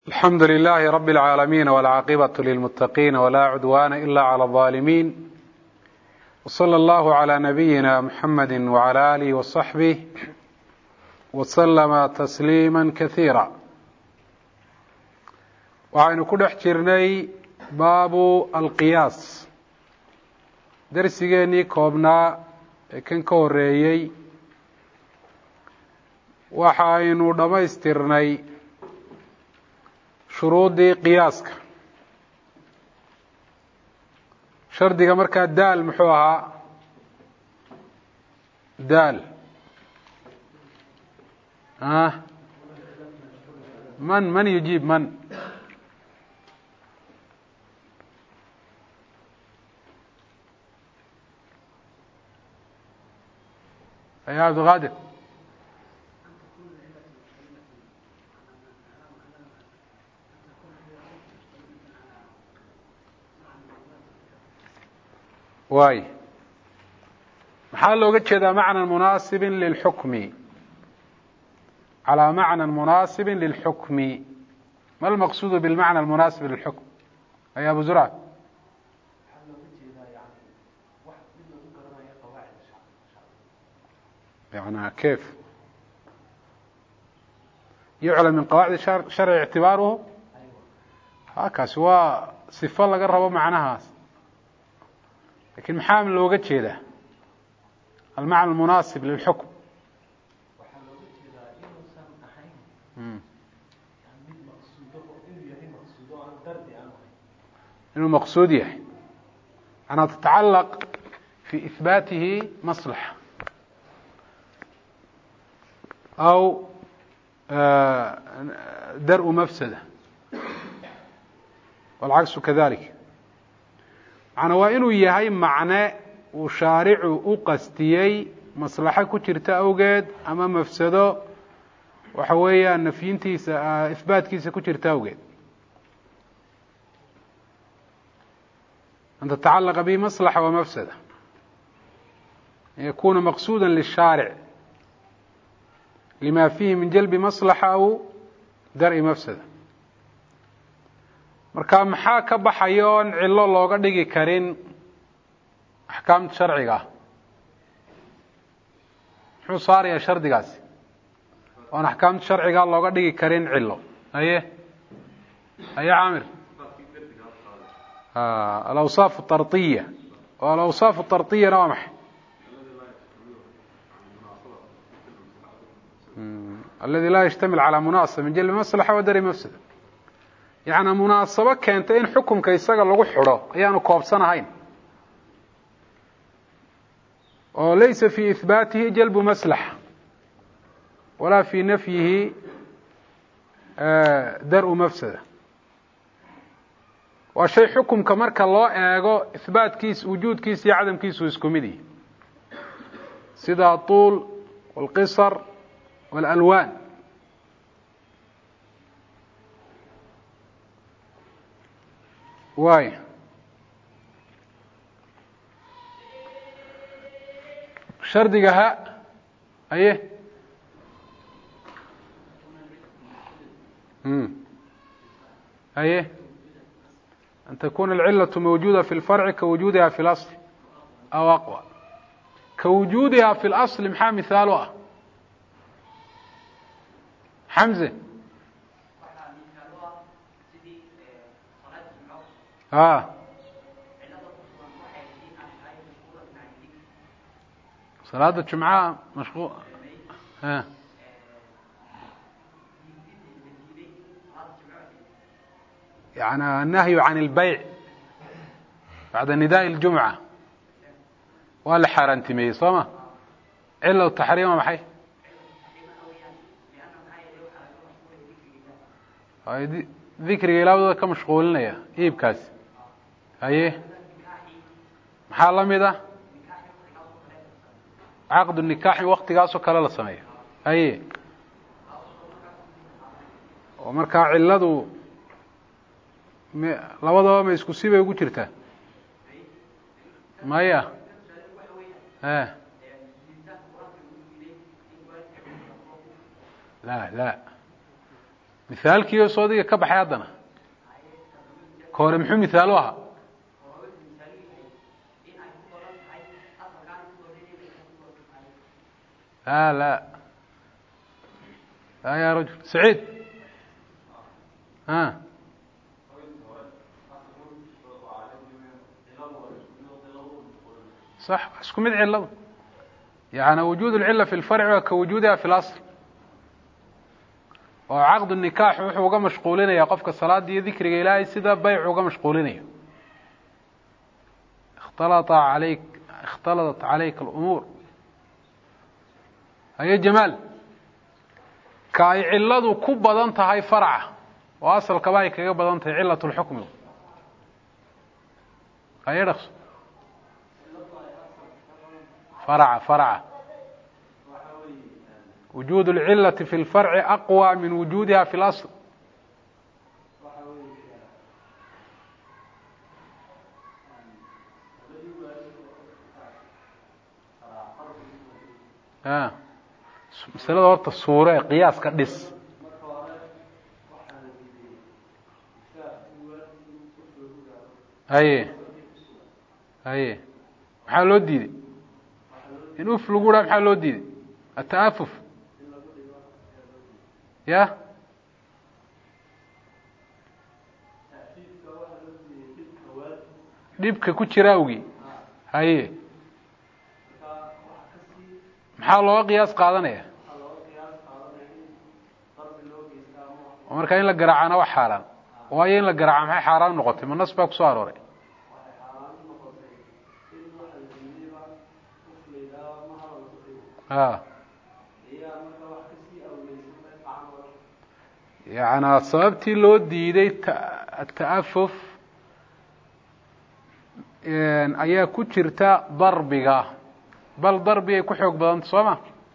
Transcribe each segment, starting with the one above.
الحمد لله رب العالمين والعاقبة للمتقين ولا عدوان إلا على الظالمين وصلى الله على نبينا محمد وعلى آله وصحبه وسلم تسليما كثيرا. waxaynu ku dhex jirnay baabu alqiyaas darsigeenii koobnaa ee kan ka horeeyey waxaynu dhammaystirnay shuruudii qiyaaska. shardiga markaa daal muxuu ahaa? daal man yujiib man يا عبد القادر واي maxaa looga jeedaa معنى مناسب للحكم على معنى مناسب للحكم؟ ما المقصود بالمعنى المناسب للحكم يا أبو زرع؟ يعني كيف يعلم من قواعد الشرع اعتباره هكذا waa صفة laga rabo macnahaas. لكن maxaa looga jeedaa المعنى المناسب للحكم؟ inuu مقصود yahay أنها تتعلق في إثباته مصلحة أو درء مفسدة والعكس كذلك. macna waa inuu yahay macne uu shaaricu u qastiyey maslaxo ku jirta awgeed ama mafsado waxa weeyaan nafyintiisa ihbaatkiisa ku jirta awgeed. أن تتعلق به مصلحة ومفسدة يكون مقصودا للشارع لما فيه من جلب مصلحة أو درء مفسدة. marka maxaa ka baxayoon cilo looga dhigi karin axkaamta sharciga ah? muxuu saaraya shardigaasi oon axkaamta sharciga looga dhigi karin cilo? aye caamir alawsaaf الطarطiya oo alawsaaf الطarطiyana waa maxay? الذي لا يشتمل على مناصب من جلب مصلحة ودرء مفسدة. يعني munaasabo keentay in xukunka isaga lagu xidho ayaanu koobsanahayn oo laysa في إثباته جلب مصلحة ولا في نفيه درء مفسدة. waa shay xukunka marka loo eego إثbaatkiisa wujuudkiisa iyo cadamkiisu isku mid yihi sida طuul والqصر والألوان. واي shardiga ha aye aye أن تكون العلة موجودة في الفرع كوجودها في الأصل أو أقوى. كوجودها في الأصل maxaa مثاalu ah؟ حمزة صلاة الجمعة مشغول يعني النهي عن البيع بعد نداء الجمعة waa la xaaraantimeeyey soo ma cilo taxriima maxay? dikriga ilaawdooda ka mashquulinaya iibkaasi. haye maxaa la mid ah caqdu nikaaxi waktigaasoo kale la sameeyo. haye oo markaa ciladu labadaba ma isku sibay ugu jirtaa? maya لا مثالكii soodiga ka baxay hadana koore muxuu misaal u ahaa لا يا رجل سعيد صح اسكو مد علة يعني وجود العلة في الفرع كوجودها في الأصل وعقد النكاح wuxuu uga mashquulinaya qofka salaadii iyo dhikriga Ilaahay sida bay'u uga mashquulinayo اختلطت عليك الأمور هي جمال كاي علadu ku badan tahay farca oo asalka bay kaga badan tahay cilatul hukm ay dhaqso فرع وجود العلة في الفرع أقوى من وجودها في الأصل مسألة ورطة الصورة قياس كدس هاي maxaa loo diiday in uf lagu raa maxaa loo diiday ataafuf ya dhibka ku jira awgi haye maxaa loo qiyaas qaadanaya marka in la garaacana wax xaraan waayo in la garaaca maxay xaraan noqotay ma nas baa ku soo arooray يعني sababtii loo diiday ta'affuf ayaa ku jirta darbiga bal darbi ay ku xoog badan Soomaa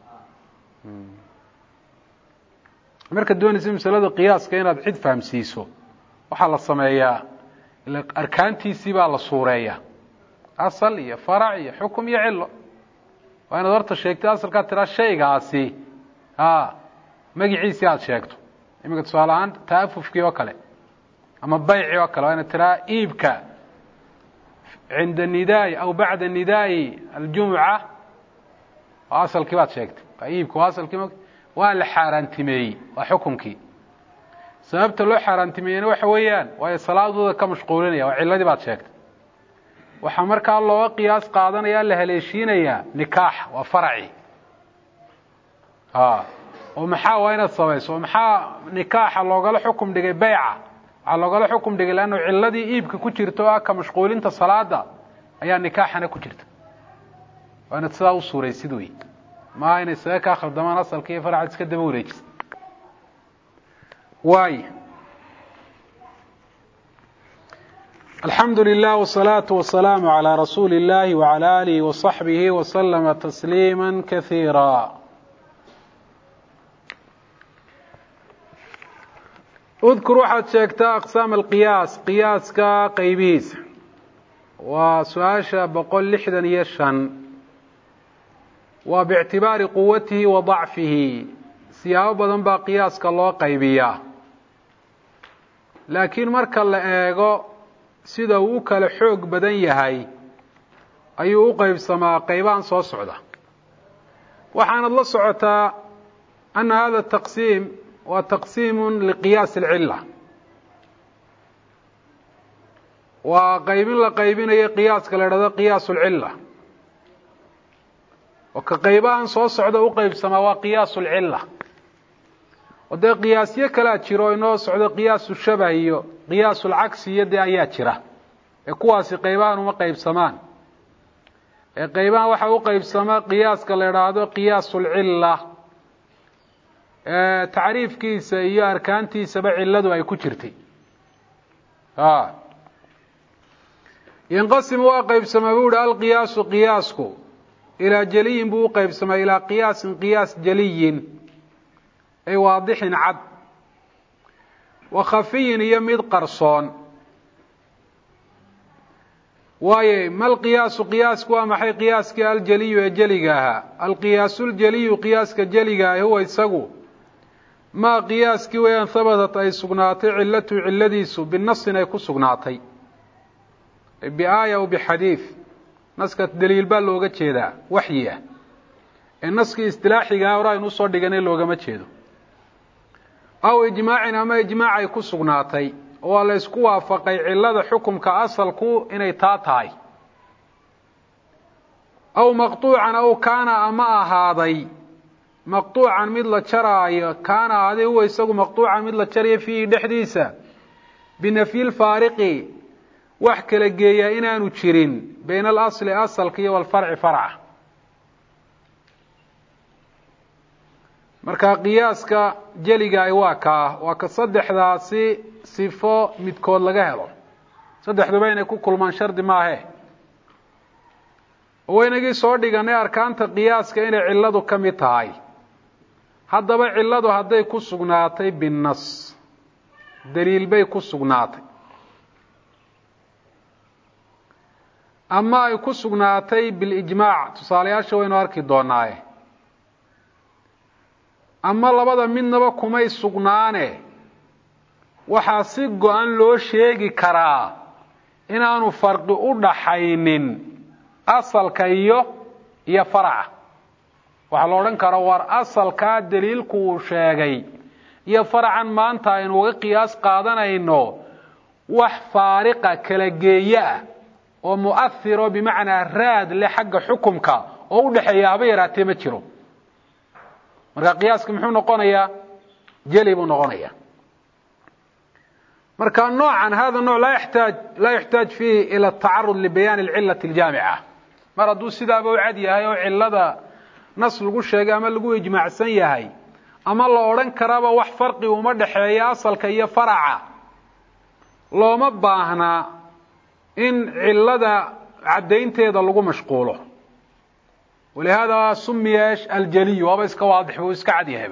marka doonaysa masalada qiyaaska inaad cid fahamsiiso waxa la sameeyaa ila arkaantiisi baa la suureeyaa asal iyo farac iyo hukum iyo cillo waana darta sheegtay asalka tira shaygaasi magaciisa aad sheegto imika tusaalahan taafufkii oo kale ama bayci oo kale waana tira iibka عند النداء أو بعد النداء الجمعة أصل كيف شيكت قيبك واصل كيف ولا حارنتمي وحكمك سببت له حارنتمي وحويان وهي صلاة ذو كمشغولين يا وعلة دي بعد شيكت وحمرك الله قياس قاضنا يا لهليشين يا نكاح وفرعي ومحا وين الصويس ومحا نكاح الله قال حكم دقي بيعة الله قال حكم دقي لأنه علدي إيبك كتيرتوا كمشغولين تصلاة أيا نكاحنا كتيرت وأنا تساوي صورة سيدوي ما أنا ساك آخر دمان أصل كيف فرع تسكدم وريجس واي الحمد لله والصلاة والسلام على رسول الله وعلى آله وصحبه وسلم تسليما كثيرا اذكر واحد شيكتا أقسام القياس قياس كقيبيس وسؤاشا بقول لحدا يشن وباعتبار قوته وضعفه سياب بدن با قياس كالله قيبية لكن مركا لأيغو sida uu kala xoog badan yahay ayuu u qaybsamaa qaybaan soo socda waxaana la socotaa an hada taqsiim wa taqsiim liqiyaas al-illa wa qaybin la qaybinayo qiyaaska la yiraahdo qiyaas al-illa wa ka qaybaan soo socda u qaybsamaa waa qiyaas al-illa wada qiyaasyo kala jiro inoo socdo qiyaasu shabah iyo qiyaasul aksi yada ayaa jira ee kuwaasi qaybaan uma qaybsamaan ee qaybaan waxa uu qaybsamaa qiyaaska la yiraahdo qiyaasul illa taariifkiisa iyo arkaantiisa ba cilladu ay ku jirtay yanqasim waa qaybsamaa buudha al qiyaasu qiyaasku ila jaliyin buu qaybsamaa ila qiyaasin qiyaas jaliyin أي واضح عد وخفي يمد قرصون واي ما القياس قياس كما حي قياس كالجلي وجليها القياس الجلي قياس كجليها هو يسقو ما قياس كويان ثبتت أي سقناتي علته علديس بالنص أي سقناتي بآية وبحديث نسكة دليل باللوغة جيدا وحية النسك استلاحي قاوراي نصر ديغاني لوغة ما جيدو أو إجماعنا ما إجماع أي سقناتي ولا يسكوا فقي علة حكم كأصل كو إني تاتاي أو مقطوعا أو كان أما هذا مقطوعا مثل شراي كان هذا هو يسوق مقطوعا مثل شراي في دحديسة بنفي الفارق وحكى لجيا إنا نشرين بين الأصل أصل كي والفرع فرع marka qiyaaska jeliga ay waa ka saddexdaasi sifo midkood laga helo saddexduba inay ku kulmaan shardi maahe waynagii soo dhiganay arkaanta qiyaaska inay ciladu ka mid tahay haddaba ciladu hadday ku sugnaatay binnas daliil bay ku sugnaatay ama ay ku sugnaatay bilijmaac tusaalayaasha waynu arki doonaaye ama labada midnaba kumay sugnaane waxaa si go-an loo sheegi karaa inaanu farqi u dhaxaynin asalka iyo faraca waxaa la odhan karaa war asalkaa daliilku uu sheegay iyo faracan maanta aynu uga qiyaas qaadanayno wax faariqa kala geeya ah oo mu'athiro bimacnaa raad leh xagga xukumka oo u dhaxeeya haba yaraatee ma jiro marka qiyaaska muxuu noqonayaa jeli buu noqonayaa marka noocan hada nooc la yaxtaaj fihi ila tacarud libayaan alcillati aljaamica mar hadduu sidaaba u cad yahay oo cillada nas lagu sheegay ama lagu ijmaacsan yahay ama la odhan karaba wax farqi uma dhaxeeya asalka iyo faraca looma baahnaa in cillada caddaynteeda lagu mashquulo ولهذا سمي الجلي وهذا اسك واضح واسك عديهب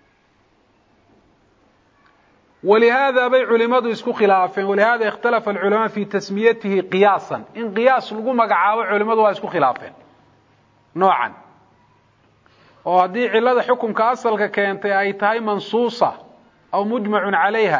ولهذا بي علماء اسكو خلافين ولهذا اختلف العلماء في تسميته قياسا ان قياس لغو مغعاو علماء waa isku khilaafeen noocan oo hadii cilada xukunka asalka keentay ay tahay mansuusa aw mujma'un alayha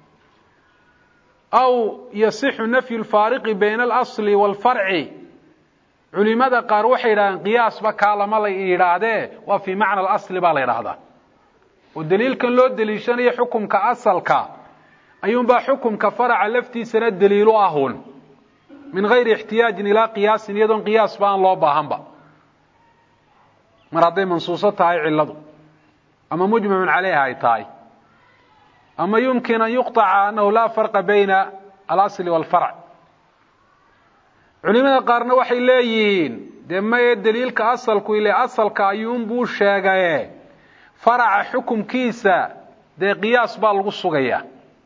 aw yasih nafy al-fariq bayna al-asl wal-far'i culimada qaar waxay yiraahdeen qiyaas ba kaalama la yiraahdee waa fi macna al-asl ba la yiraahdaa oo daliilkan loo daliishanayo xukunka asalka ayuun ba xukunka faraca laftiisana daliil u ahun min غير احتياج الى قياس يدون قياس baan loo baahanba maraday mansuusata ay ciladu ama mujma'un alayha ay tahay ama yumkin an yuqta'a annahu la farqa bayna al-asl wal-far' culimada qaarna waxay leeyihiin deemay daliilka asalku ilaa asalka ayuun buu sheegay faraca xukunkiisa de qiyaas baa lagu sugayaa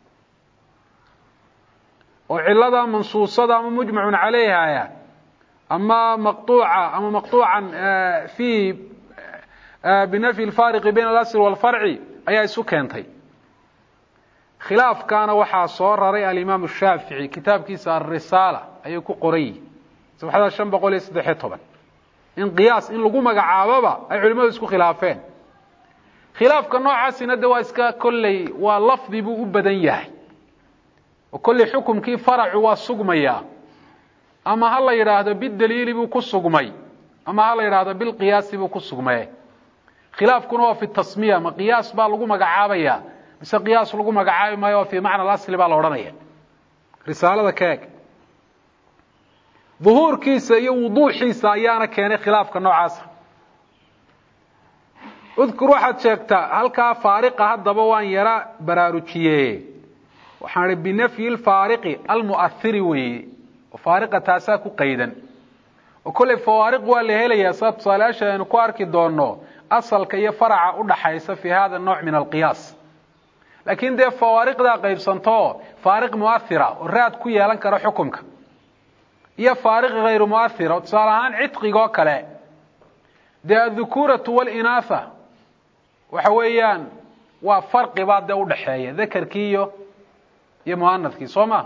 oo cilada mansuusada ama mujma'un alayha ama maqtuucan fi binafi al-fariq bayna al-asl wal-far'i ayaa isu keentay khilaaf kana waxa soo raray al-imam ash-shafi'i kitabkiisa ar-risala ayuu ku qoray sabxada 513 in qiyaas in lagu magacaababa ay culimadu isku khilaafeen khilaafka noocaasina waa iska kulli waa lafdi buu u badan yahay oo kulli xukumkii faracu waa sugmaya ama hal la yiraahdo bid daliil buu ku sugmay ama hal la yiraahdo bil qiyaas buu ku sugmay khilaafkuna waa fi tasmiya ma qiyaas baa lagu magacaabaya mise qiyaas lagu magacaabi maayo fi macna al-asl baa la oranaya risaalada kaag ظهورkiisa iyo wuduuxiisa ayaana keenay khilaafka noocaas udkur waxaad sheegtaa halka faariqa hadaba waan yara baraarujiyay waxaan binafyi al-fariqi al-mu'athiri way faariqa taasa ku qaydan oo kulli faariq waa la helayaa sababtaasha aan ku arki doono asalka iyo faraca u dhaxaysa fi hada nooc min al-qiyas laakiin de faariqda qaybsanto faariq mu'athira oo raad ku yeelan kara xukunka iyo faariq غير مؤثر تصالحان عتقيgo kale de dhukuratu wal inatha waxa weeyaan waa farqi baad u dhaxeeya dhakarkiyo iyo muannadki sooma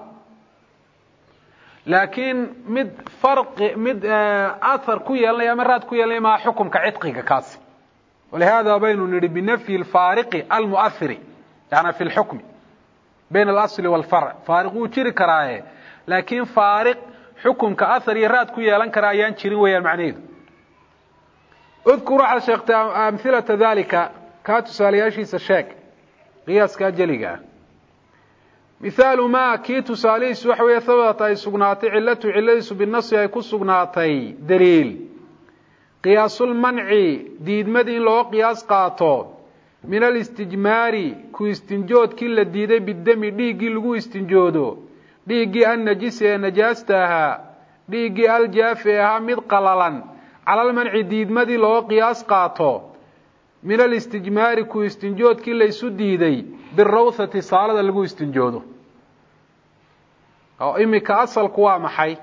laakiin mid farqi mid athar ku yeelanaya marad ku yeelanaya ma xukunka citqiga kaas ولهذا بين نري بنفي الفارق المؤثر يعني في الحكم بين الأصل والفرع فارق جري كرايه لكن فارق حكم كأثر يراد كيالان كرايان جري ويا المعنى اذكر على شيخ أمثلة ذلك كاتسالياشي سشاك قياس كاجليغا مثال ما كي تساليس وحوي ثبت اي سغناتي علته عليس بالنص اي كسغناتي دليل قياس المنع ديدمدي لو قياس قاطو من الاستجمار كو استنجود كل ديده بالدم ديغي لغو استنجودو ديغي النجس نجاستها ديغي الجافها مد قللان على المنع ديدمدي لو قياس قاطو من الاستجمار كو استنجود كل ليسو ديدي بالروثة صالة لغو استنجودو أو إمك أصل كوا محي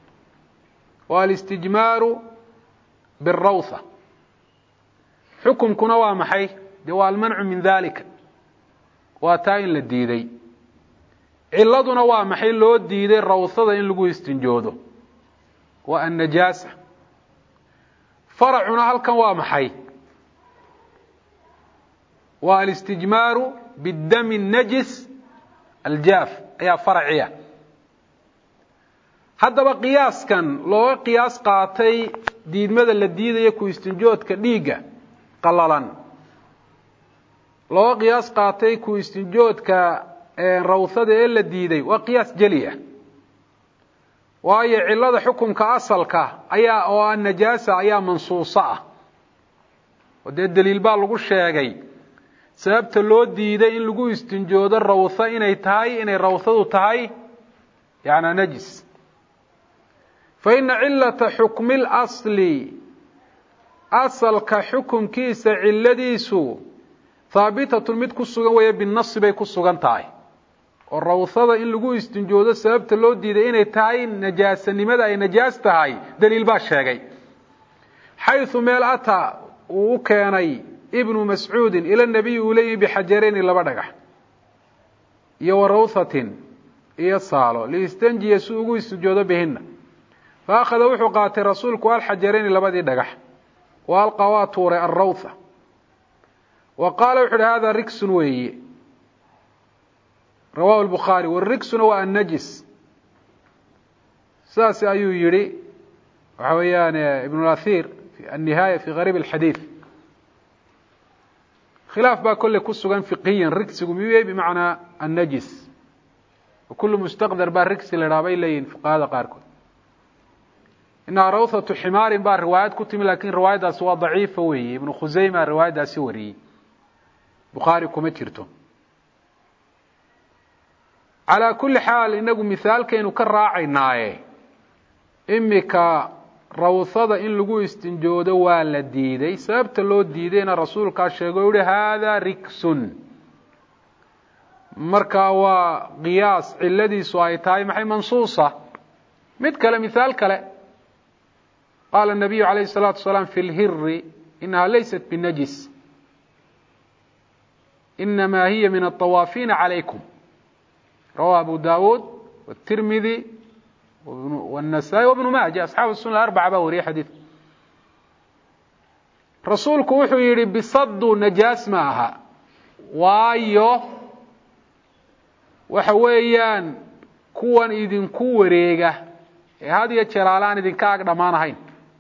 والاستجمار بالروثة حكم كنوا محي دوا المنع من ذلك واتاين للديدي علادنا waa maxay loo diiday rawsada in lagu istinjoodo waa an-najaasa faracuna halkan waa maxay waa al-istijmaaru bid-dam an-najis al-jaaf ayaa faraciya haddaba qiyaaskan loo qiyaas qaatay diidmada la diidayo ku istinjoodka dhiiga qalalan loo qiyaas qaatay ku istinjoodka rawsada ee la diiday waa qiyaas jaliya waayo cilada xukunka asalka ayaa oo aan najaasa ayaa mansuusa ah wada daliil baa lagu sheegay sababta loo diiday in lagu istinjoodo rawsa inay rawsadu tahay yaana najis fa in illata hukm al-asli asalka xukunkiisa ciladiisu thaabitatu mid ku sugan way bin-nass bay ku sugan tahay oo rawsada in lagu istinjoodo sababta loo diiday inay tahay najaasanimada ay najaas tahay daliil baa sheegay haythu meel ata uu keenay ibn mas'uud ila nabiy ulayhi bihajarin laba dhagax iyo rawsatin iyo saalo liistanjiya suugu istinjoodo bihina faakhada wuxuu qaatay rasuulku al-hajarin labadii dhagax wal qawatur ar-rawsa وقال وحد هذا ركس وي رواه البخاري والركس هو النجس ساس أيو يري وحويان ابن الأثير في النهاية في غريب الحديث خلاف بقى كل كسوغان فقهيا ركس بمعنى النجس وكل مستقدر بقى ركس لرابي لين فقهاء قاركم إنها روثة حمار بقى روايات كتم لكن رواية دا سوا ضعيفة وي ابن خزيمة رواية دا سوري بخاري كما جرتم على كل حال إنه مثال كأنه كراعيناه إمك روثة إن لقوا استنجود ولا ديدي سبت لو ديدين الرسول كاشيغو هذا ركس مركا وقياس الذي سوايتاي محي منصوصة مثل مثال كلا قال النبي عليه الصلاة والسلام في الهر إنها ليست بالنجس إنما هي من الطوافين عليكم رواه أبو داود والترمذي والنسائي وابن ماجه أصحاب السنة الأربعة باوري حديث رسولك وحو يري بصد نجاس معها وايو وحويان كوان إذن كوريغا هذه يتشرالان إذن كاق دمانهين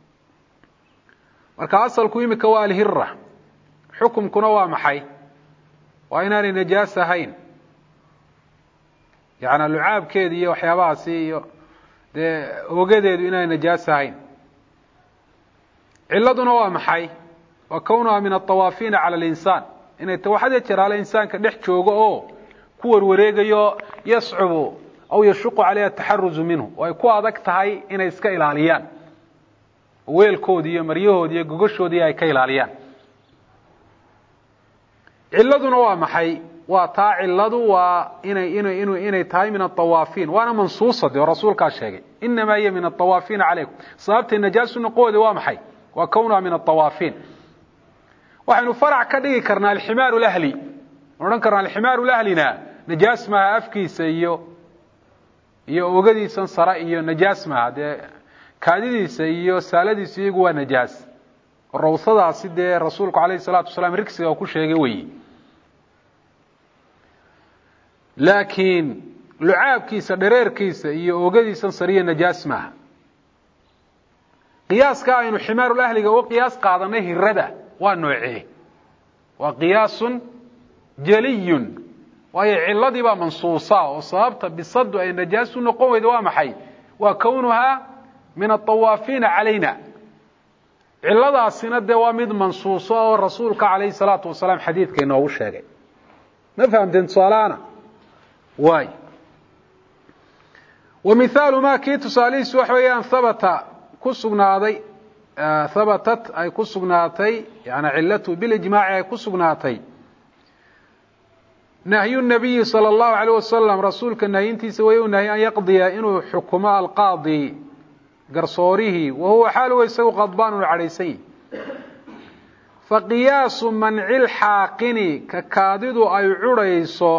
marka asalku imika waa al-hirra xukumkuna waa maxay waa inaan najaas ahayn yaana lucaabkeedii iyo waxyaabahaasi iyo ogadeedu inaan najaas ahayn ciladuna waa maxay wa kawnuha min at-tawaafin ala al-insan inay tawaxad jiraale insaanka dhex joogo oo ku warwareegayo yas'ubu aw yashqu alayha at-taharruz minhu way ku adag tahay inay iska ilaaliyaan weelkoodii iyo maryahoodii iyo gogoshoodii ay ka ilaaliyaan ciladuna waa maxay waa taa ciladu waa inay tahay min at-tawaafin waana mansuusad oo rasuulka sheegay inma hiya min at-tawaafin alaykum sababta najaasuna qoodi waa maxay waa kawna min at-tawaafin waxaanu farac ka dhigi karnaa al-himaaru al-ahli oran karnaa al-himaaru al-ahlina najaas ma afkiisa iyo ogadiisan sara iyo najaas ma kaadidiisa iyo saaladiisa iyagu waa najaas rawsadaasi dee rasuulku calayhi salaatu wasalaam rigsiga uu ku sheegay weeye laakiin lucaabkiisa dhareerkiisa iyo oogadiisa sariya najaas maaha qiyaaska aynu ximaarul ahliga u qiyaas qaadanay hirada waa noocee waa qiyaasun jaliyun waayo ciladii baa mansuusa oo sababta bisadu ay najaas u noqon weydo waa maxay waa kownuhaa min atawaafiina calayna ciladaasina dee waa mid mansuuso oo rasuulka calayhi salaatu wasalaam xadiidka inoogu sheegay ma fahamteen tusaalaana waay ومثال ما kii tusaalihiisu waxa weeyaan habatat ay ku sugnaatay yani cilatu bilijmaaci ay ku sugnaatay nahyu الnabiyi salى الlahu عalيه wasalam rasuulka nahyintiisa way u nahy an yaqdiya inuu xukumo alqaadi garsoorihii wahuwa xaaluhu isagu qadbaan uu cadhaysan yahi faqiyaasu manci lxaaqini ka kaadidu ay curayso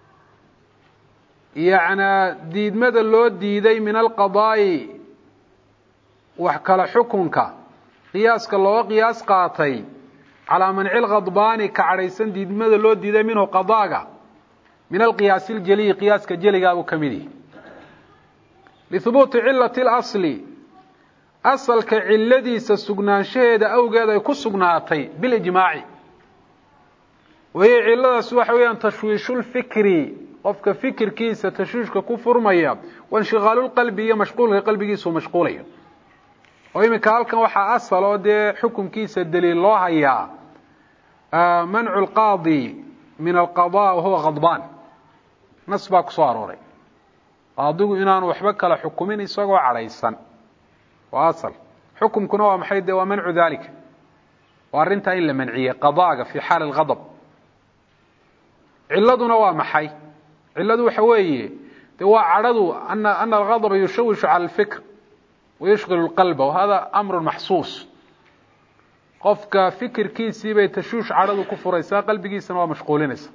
yacnaa diidmada loo diiday min alqadaa'i wax kala xukunka qiyaaska looga qiyaas qaatay calaa manci lkhadbaani ka cadhaysan diidmada loo diiday minhu qadaaga min alqiyaasi iljaliyi qiyaaska jeligaabuu ka mid yahi lihubuuti cilati اlasli asalka ciladiisa sugnaanshaheeda awgeed ay ku sugnaatay bilijmaaci wahiy ciladaas waxa weeyaan tashwiishulfikri qofka fikirkiisa tashwiishka ku furmaya wainshigaalulqalbi iyo mashquulka qalbigiisu mashquulayo oo iminka halkan waxaa asal oo dee xukunkiisa daliil loo hayaa mancu lqaadi min alqadaa wahuwa khadbaan nas baa ku soo arooray qaadigu inaanu waxba kala xukumin isagoo cadhaysan waa asal xukumkuna waa maxay dee waa mancu dalika waa arrintaa in la manciyey qadaaga fi xaali alghadab ciladuna waa maxay ciladu waxa weeye de waa cadhadu ana alghadba yushawishu cala alfikr wayushgil اlqalba wahada amru maxsuus qofka fikirkiisii bay tashuush cadhadu ku furaysaa qalbigiisana waa mashquulinaysa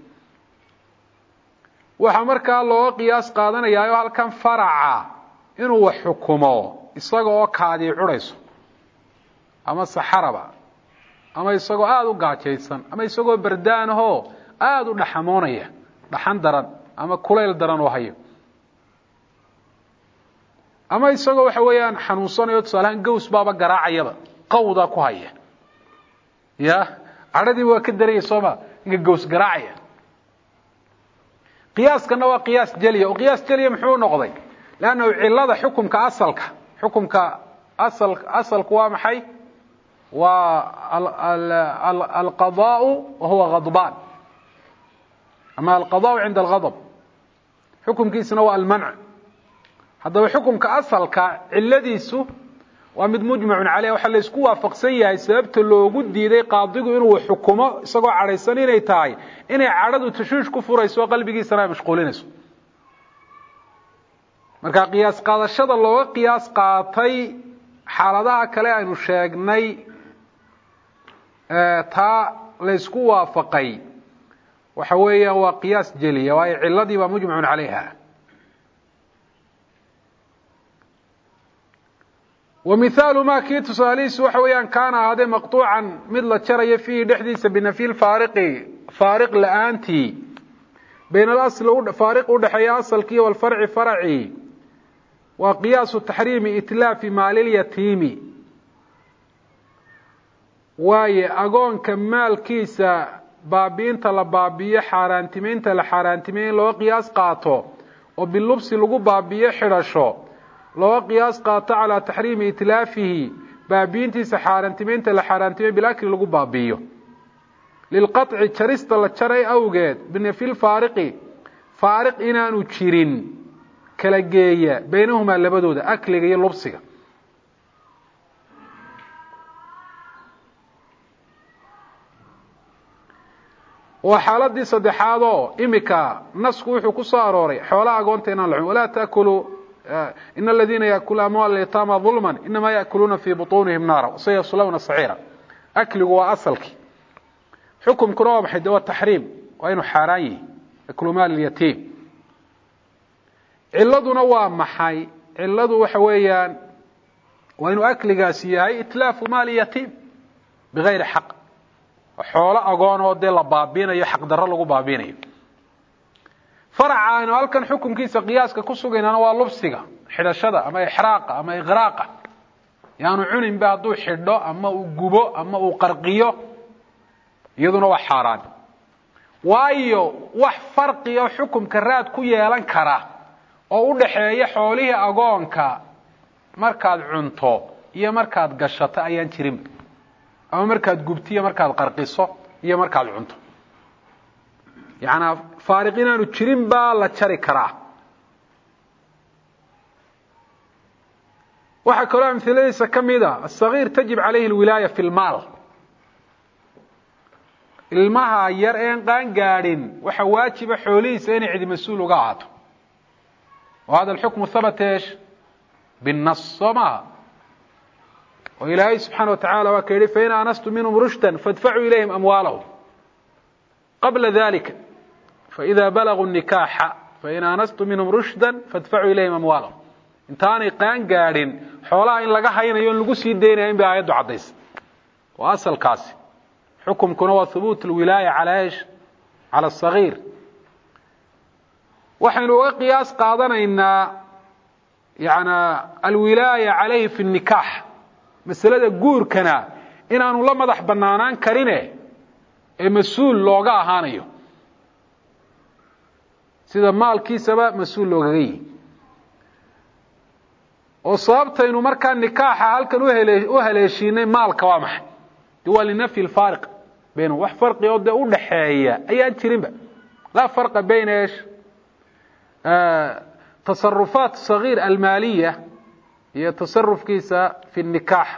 waxaa markaa looga qiyaas qaadanayaayo halkan faraca inuu wax xukumo isaga oo kaadii curayso ama saxaraba ama isagoo aada u gaajaysan ama isagoo bardaanahoo aada u dhaxamoonaya dhaxan daran ama kulayl daran oo hayo ama isagoo waxa weeyaan xanuunsanayo tusaalahaan gaws baaba garaacayaba qawda ku haya ya cadhadii waa ka daraya sooma inka gaws garaacaya qiyaaskana waa qiyaas jeliya oo qiyaas jeliya muxuu noqday lannahu cilada xukumka asalku waa maxay waa alqadaau wahuwa ghadbaan ama alqadaau cinda alghadab xukumkiisuna waa almanc haddaba xukumka asalka ciladiisu waa mid mujmacun caleyh waxaa la isku waafaqsan yahay sababta loogu diiday qaadigu inuu xukumo isagoo cadhaysan inay tahay inay cadhadu tashuush ku furayso qalbigiisana ay mashquulinayso marka qiyaas qaadashada looga qiyaas qaatay xaaladaha kale aynu sheegnay taa la isku waafaqay waxa weeyaan waa qiyaas jeliya waayo ciladii baa mujmacun calayha ومثال ma kii tusaalihiisu waxa weeyaan kaana ahaadee maqطuucan mid la jarayo fiihi dhexdiisa binafyi lfaariqi faariq la-aantii bayn alasl faariq udhexeeya asalkii walfarci farci waa qiyaasu taxriimi itlaafi maalilyatiimi waaye agoonka maalkiisa baabiinta la baabiyo xaaraantimeynta la xaaraantimey in looga qiyaas qaato oo bilubsi lagu baabiyo xidhasho looga qiyaas qaato calaa taxriimi itlaafihi baabiintiisa xaaraantimeynta la xaaraantimey bilakli lagu baabiiyo lilqaطci jarista la jaray awgeed binafyi lfaariqi faariq inaanu jirin kala geeya baynahumaa labadooda akliga iyo lubsiga waa xaaladii saddexaad oo imika nasku wuxuu ku soo arooray xoolaha agoonta inaan la cun walaa taakulu in aladiina yaakuluuna amwaala yataama ظulma inamaa yaakuluuna fii buطuunihim naara wasayaslawna saciira akligu waa asalkii xukumkuna waa maxay de waa taxriim waa inuu xaaraan yihi aklu maal yatiim ciladuna waa maxay ciladu waxa weeyaan waa inuu akligaasi yahay itlaafu maali yatiim bigayri xaq xoolo agoon oo dee la baabinayo xaq darro lagu baabinayo faracaanu halkan xukunkiisa qiyaaska ku sugaynana waa lubsiga xidhashada ama ixraaqa ama iqraaqa yaanu cuninba hadduu xidho ama uu gubo ama uu qarqiyo iyaduna waa xaaraan waayo wax farqiyo xukunka raad ku yeelan kara oo u dhaxeeya xoolihii agoonka markaad cunto iyo markaad gashato ayaan jirin ama markaad gubtiyo markaad qarqiso iyo markaad cunto yaani faariq inaanu jirin baa la jari karaa waxa kale amthiladiisa kamida as-saghir tajib alayhi al-wilaya fi al-mal ilmaha yar een qaan gaadhin waxa waajiba xoolihiisa inay cid mas'uul uga ahaato وهذا الحكم ثبت ايش بالنص ما وإلهي سبحانه وتعالى وكيف فإن آنستم منهم رشدا فادفعوا إليهم أموالهم قبل ذلك فإذا بلغوا النكاح فإن آنستم منهم رشدا فادفعوا إليهم أموالهم intaanay qaan gaadhin xoolaha in laga haynayo in lagu sii deynayo in baayadu cadays waa asalkaasi xukumkuna waa thubuut alwilaaya ala ايش على الصغير waxaynu uga qiyaas qaadanaynaa yaana alwilaaya alayhi fi nikah masalada guurkana inaanu la madax banaanaan karine ee mas'uul looga ahaanayo sida maalkiisaba mas'uul looga yahay oo sababtaynu markaa nikaaxa halkan u haleeshiinay maalka waa maxay duwal nafi alfariq bayna wax farqi oo u dhaxeeya ayaan jirinba la farqa bayna ايش تصرفات صغير المالية هي تصرف كيسا في النكاح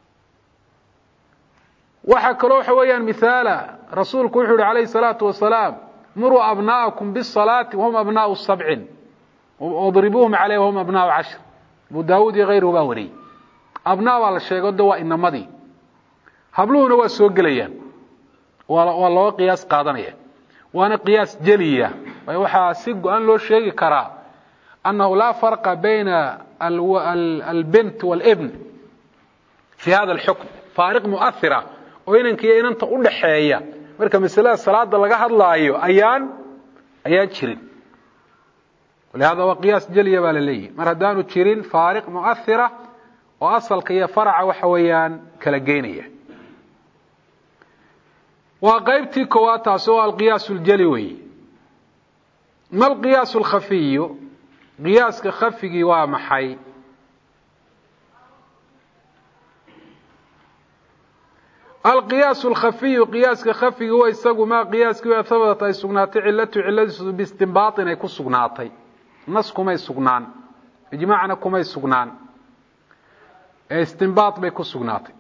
وحكروا حويا مثالا رسولك وحده عليه الصلاة والسلام مروا أبناءكم بالصلاة وهم أبناء 7 واضربوهم عليه وهم أبناء 10 أبو داود غيره باوري أبناء على الشيء قد دواء إن مضي هبلوه هو السوق ليا والله قياس قادنية وانا قياس جلية ويوحى سيق أن لو شيء كرا أنه لا فرق بين البنت والابن في هذا الحكم فارق مؤثرة وإنك إن أنت قل حياة مركا مثلا الصلاة لغا هدلايو أيان تشرين ولهذا هو قياس جلية باللي مردان تشرين فارق مؤثرة وأصل كي فرع وحويان كالجينية وقيبتي كواتا سوى القياس الجلوي ما القياس الخفي قياس كخفي ومحي القياس الخفي قياس كخفي هو يساق ما قياس كي ثبتت اي سغناتي علته باستنباط اي كسغناتي نسكم اي سغنان اجماعنا كما اي سغنان استنباط بي كسغناتي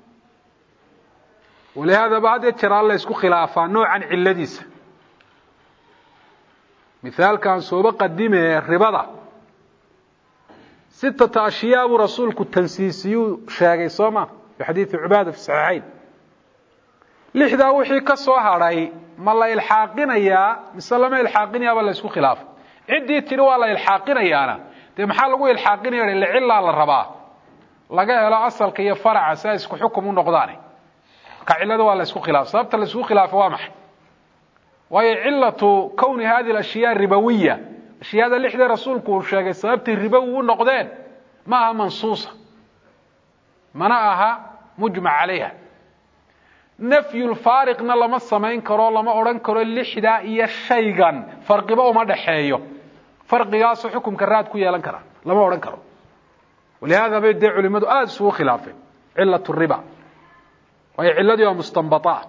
ولهذا بعد يترى الله يسكو خلافا نوعا علديس مثال كان سوبا قديمه الربضة 6 أشياء ورسولك التنسيسي شاقي صوما في حديث عبادة في الصحيحين لحدا وحي كسو هراي ما الله يلحاقنا يا مسلمة يلحاقنا يا ولا يسكو خلاف عدي تروا الله يلحاقنا يا أنا دي محال لقو يلحاقنا يا اللي علا على الربا لقاه لا أصل كي فرع أساسكو حكم النقضاني كعلة ولا يسكو خلاف صابت اللي يسكو خلاف وامح وهي علة كون هذه الأشياء الربوية الشيء هذا اللي إحدى رسولك وشاقي صابت الربو والنقدان ماها منصوصة مناها مجمع عليها نفي الفارق لما السمين كرو لما أوران كرو اللي إحدى إيا الشيغان فرق بقى وما دحيو فرق ياسو حكم كرات كويا لنكرا لما أوران كرو ولهذا بيدعي علماء سوء خلافه علة الربا وهي علة مستنبطات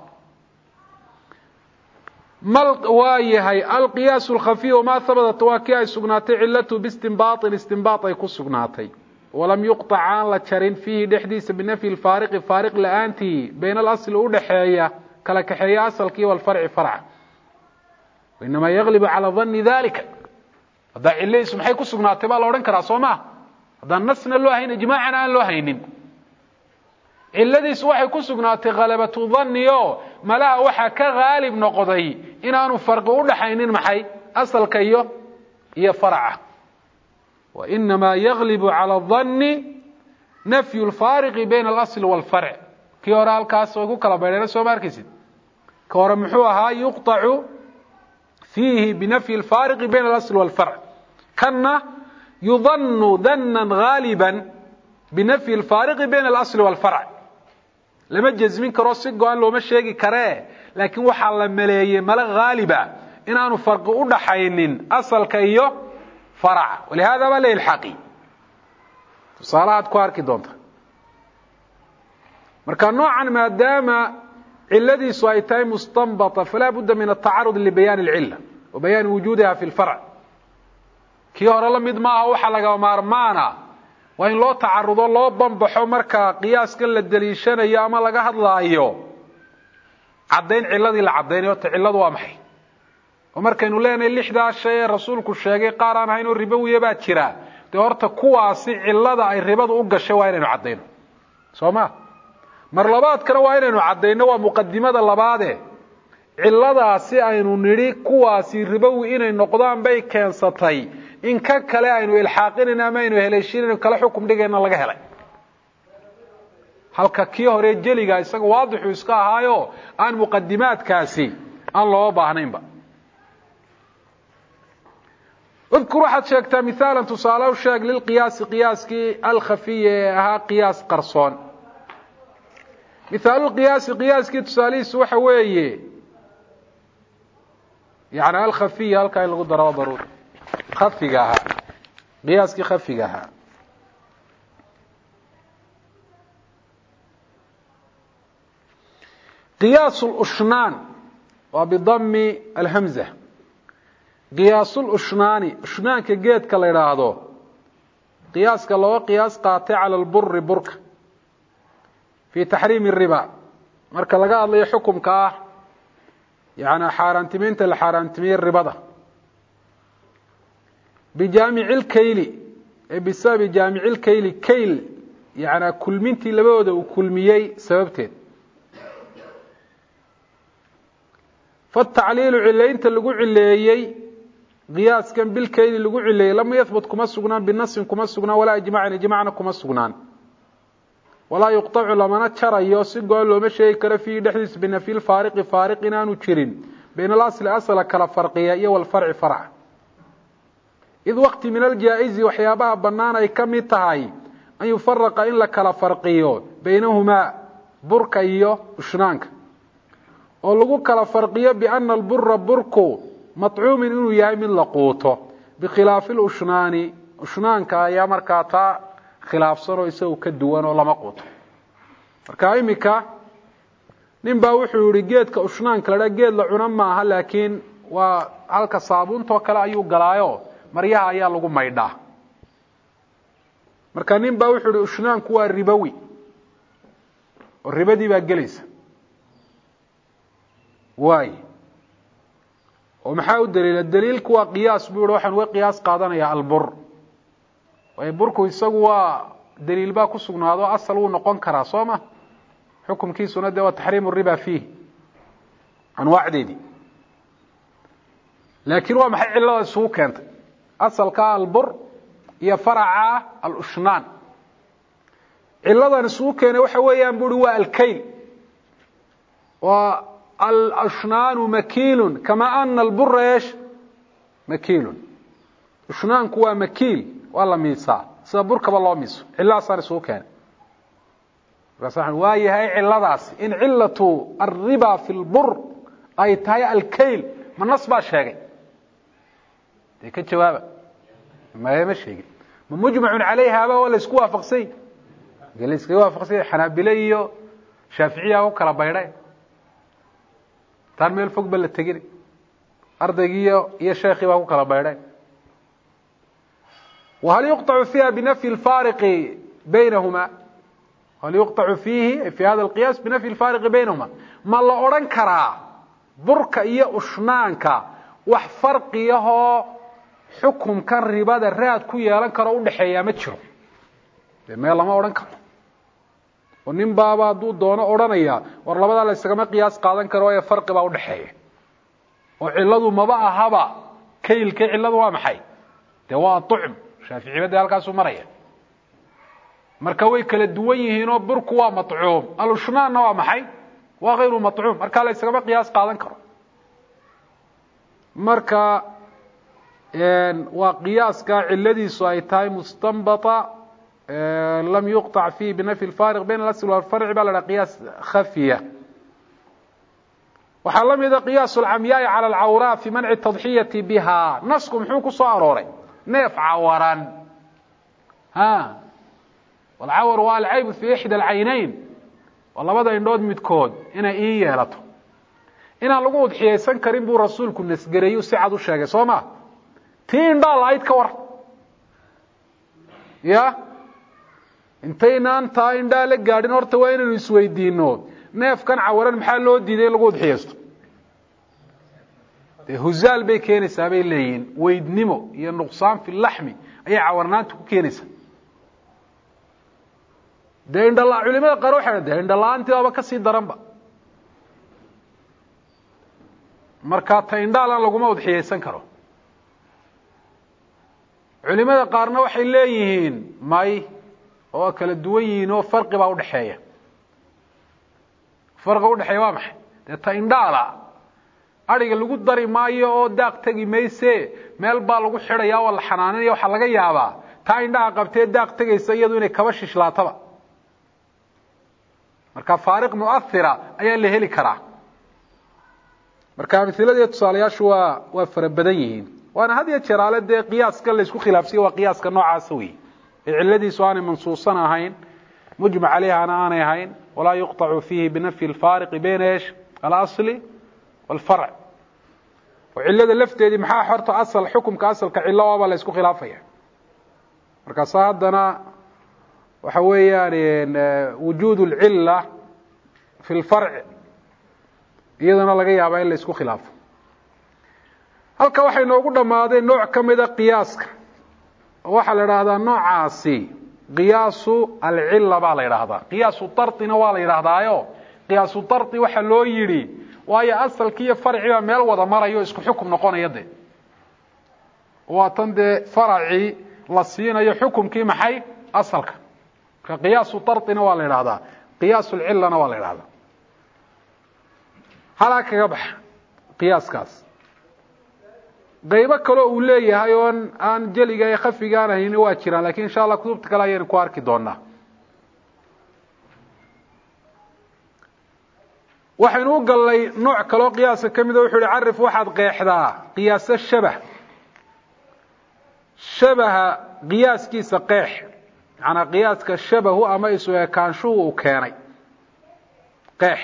وايهي القياس الخفي وما ثبتت واكيا سغناتي علته باستنباط الاستنباط يكون سغناتي ولم يقطع عن لتشرين فيه دحديث بنفي الفارق لانتي بين الاصل ودحيا كلا كحيا اصلكي والفرع فرع وانما يغلب على ظن ذلك هذا عليه سمحي كو سغناتي با لا اورن كرا سوما هذا نسنا لو هين اجماعنا لو هينين ciladiis waxay ku sugnaatay qalabatu dhanniyo malaha waxa ka qaalib noqday inaanu farqi u dhaxaynin maxay asalka iyo farca wa inma yaghlibu ala dhanni nafy al-fariq bayna al-asl wal-far' kii hore halkaas oo ku kala baydhayna soo markisid ka hore muxuu ahaa yuqtacu fiihi binafyi alfaariqi bayna alasl walfarc kana yudannu dannan ghaaliban binafyi alfaariqi bayna alasl walfarc lama jazmin karo si go-an looma sheegi karee laakiin waxaa la maleeyey mala ghaaliba inaanu farqi u dhaxaynin asalka iyo faraca walihada baa la ilxaqi tusaalahaad ku arki doonta marka noocan maadaama ciladiisu ay tahay mustanbata falaa budda min atacarud libayaan alcilla wa bayaan wujuudiha fi lfarc kii hore la mid maaha waxa laga maarmaana waa in loo tacarudo loo banbaxo marka qiyaaskan la daliishanayo ama laga hadlaayo caddayn ciladii la caddaynayo ta cilladu waa maxay oo markaynu leenahay lixdaa shay ee rasuulku sheegay qaar aan ahayn oo ribowiya baa jira dee horta kuwaasi cillada ay ribadu u gashay waa inaynu caddayno soo ma mar labaadkana waa inaynu caddayno waa muqadimada labaade cilladaasi aynu nidhi kuwaasi ribowi inay noqdaan bay keensatay in ka kale aynu ilxaaqinayna ama aynu heleeshinayno kala xukum dhigayna laga helay halka kii hore jeliga isaga waadixu iska ahaayo aan muqadimaadkaasi aan loo baahnaynba اذكر واحد شيكتا مثالا تصالو شيك للقياس قياسكي الخفي ها قياس قرصون مثال القياس قياسكي تساليس waxa weeye يعني الخفي halka lagu daro daruuri khafigaha qiyaaski khafigaha قياس الأشنان وبضم الهمزة قياس الأشنان أشنان كجيد كلا يراهدو قياس كلا قياس قاطع على البر برك في تحريم الربا مركا لقى الله حكم كاه يعني حارنتمين تل حارنتمين الربا ده بجامع الكيل بسبب جامع الكيل كيل يعني كل منتي لبوده وكل ميي سببتين فالتعليل علين تلقو عليي قياس كان بالكيل لقو عليي لما يثبت كما سقنان بالنص كما سقنان ولا إجماعنا كما سقنان ولا يقطع لما نتشرى يوسق قال له مشي كرا في دحديث بنا في الفارق فارقنا نتشرين بين الأصل أصل كلا فرقية والفرع فرع إذ وقت من الجائز وحيابها بنانا يكمي تهاي أن يفرق إن لكلا فرقية بينهما بركية وشنانك oo lagu kala farqiyo بأن البر بركو مطعوم inuu yahay mid la quuto بخلاف الأشنان أشنانka ayaa markaa taa khilaafsano isagu ka duwan oo lama quuto marka imika nin baa wuxuu yiri geedka ushnaanka la geed la cuna maaha laakiin waa halka saabuunto kale ayuu galaayo maryaha ayaa lagu maydhaa marka nin baa wuxuu yiri ushnaanku waa ribawi oo ribadii baa gelaysa واي ومحا الدليل الدليل كوا قياس بيقولوا waxaan way qiyaas qaadanaya albur way burku isagu waa daliil baa ku sugnaado asal uu noqon kara sooma xukumkiisuna waa tahriim riba fihi anwaacdeedi laakiin waa maxay cilada soo keentay asalka albur iyo faraca al-ushnan ciladan soo keenay waxa weeyaan buri waa al-kayl wa الأشنان مكيل كما أن البر إيش مكيل أشنان كوا مكيل والله ميسا سبرك بالله ميسو إلا صار سوكان رصح واي هاي علاداس إن علة الربا في البر أي تاي الكيل من نصب شيء ديك الجواب ما هي مشي مجمع عليها ولا اسكوا فقسي قال اسكوا فقسي حنابليه شافعيه وكلا بيرين ترميل فوق بل التجري أرضية يا شيخي وهو كلا بيرين وهل يقطع فيها بنفي الفارق بينهما هل يقطع فيه في هذا القياس بنفي الفارق بينهما ما الله أوران كرا برك إيا أشنانك وح فرق إياه حكم كان ربا الراد كويا لان كرا ودحيا متشرو ما الله ما أوران كرا ونين بابا دو دونا أورانيا ورلبدا لا isagama qiyaas qaadan karo ee farqi baa u dhaxeeya oo ciladu maba ahaba kaylka ciladu waa maxay de waa tu'm shaafici bada halkaas u maraya marka way kala duwan yihiin oo burku waa matcuum alushnaanna waa maxay waa غayru matcuum marka la isaga qiyaas qaadan karo marka waa qiyaaska ciladiisu ay tahay mustanbata lam yuqطع فيه بنفي الفارق بين الأصل والفرع baa la dhaha qiyaas khafiya waxaa la mida qiyaas الcamyaaءi calى الcawrاء في manci التضحiyati bha nasku muxuu ku soo arooray neef cawaran والcawr waa alcayb في إxdى الcaynayn waa labada indhood midkood inay ii yeelato inaan lagu udxiyaysan karin buu rasuulku nasgareeyu si cad u sheegay soo ma tii indhaa lahayd ka war ya intaynaan taa indhaa la gaadhin horta waa inaynu isweydiino neefkan cawaran maxaa loo diiday in lagu udxiyaysto dee huzaal bay keenaysaa bay leeyihiin weydnimo iyo nuqsaan fi laxmi ayay cawarnaanta ku keenaysaa dee indhala culimada qaar waxay dee indhala-aantii waaba kasii daranba markaa ta indhaalan laguma udxiyaysan karo culimada qaarna waxay leeyihiin may oo kala duwan yihiin oo farqi baa udhaxeeya farqiga udhaxeeya waa maxay dee ta indhaala ariga lagu dari maayo oo daaq tegi mayse meel baa lagu xidhaya oo la xanaaninaya waxaa laga yaabaa taa indhaha qabtee daaq tegaysa iyadu inay kaba shishlaataba marka faariq mu'athira ayaa la heli karaa marka amhilada tusaalayaashu waa fara badan yihiin waana had iyo jeer aale dee qiyaaska la isku khilaafsiya waa qiyaaska noocaasa wey ee ciladiisu aanay mansuusan ahayn mujmac calayhana aanay ahayn walaa yuqطacu fiihi binafyi اlfaariqi bayna esh alasli wاlfarc oo cilada lafteedii maxaa horta asal xukumka asalka cilo waaba la isku khilaafaya markaasa haddana waxa weeyaan wujuud اlcila fi اlfarc iyadana laga yaabaa in la isku khilaafo halka waxay noogu dhammaadeen nooc ka mida qiyaaska oo waxaa la idhaahdaa noocaasi qiyaasu alcila baa la idhaahdaa qiyaasu darina waa la yidhaahdaayo qiyaasu dari waxa loo yidhi waayo asalkii iyo farcii baa meel wada marayo o isku xukum noqonaya de waa tan dee faracii la siinayo xukumkii maxay asalka marka qiyaasu darina waa la idhahdaa qiyaasu lcilana waa la idhahdaa halaa kaga baxa qiyaaskaas qaybo kaloo uu leeyahay oon aan jeliga ee khafigaan ahayn waa jiraan lakin insha allah kutubta kale ayaynu ku arki doonaa waxaynu u gallay nooc kaloo qiyaaska ka mida wuxuu hi carif waxaad qeexdaa qiyaaso shabah shabaha qiyaaskiisa qeex macanaa qiyaaska shabahu ama isu ekaanshuhu uu keenay qeex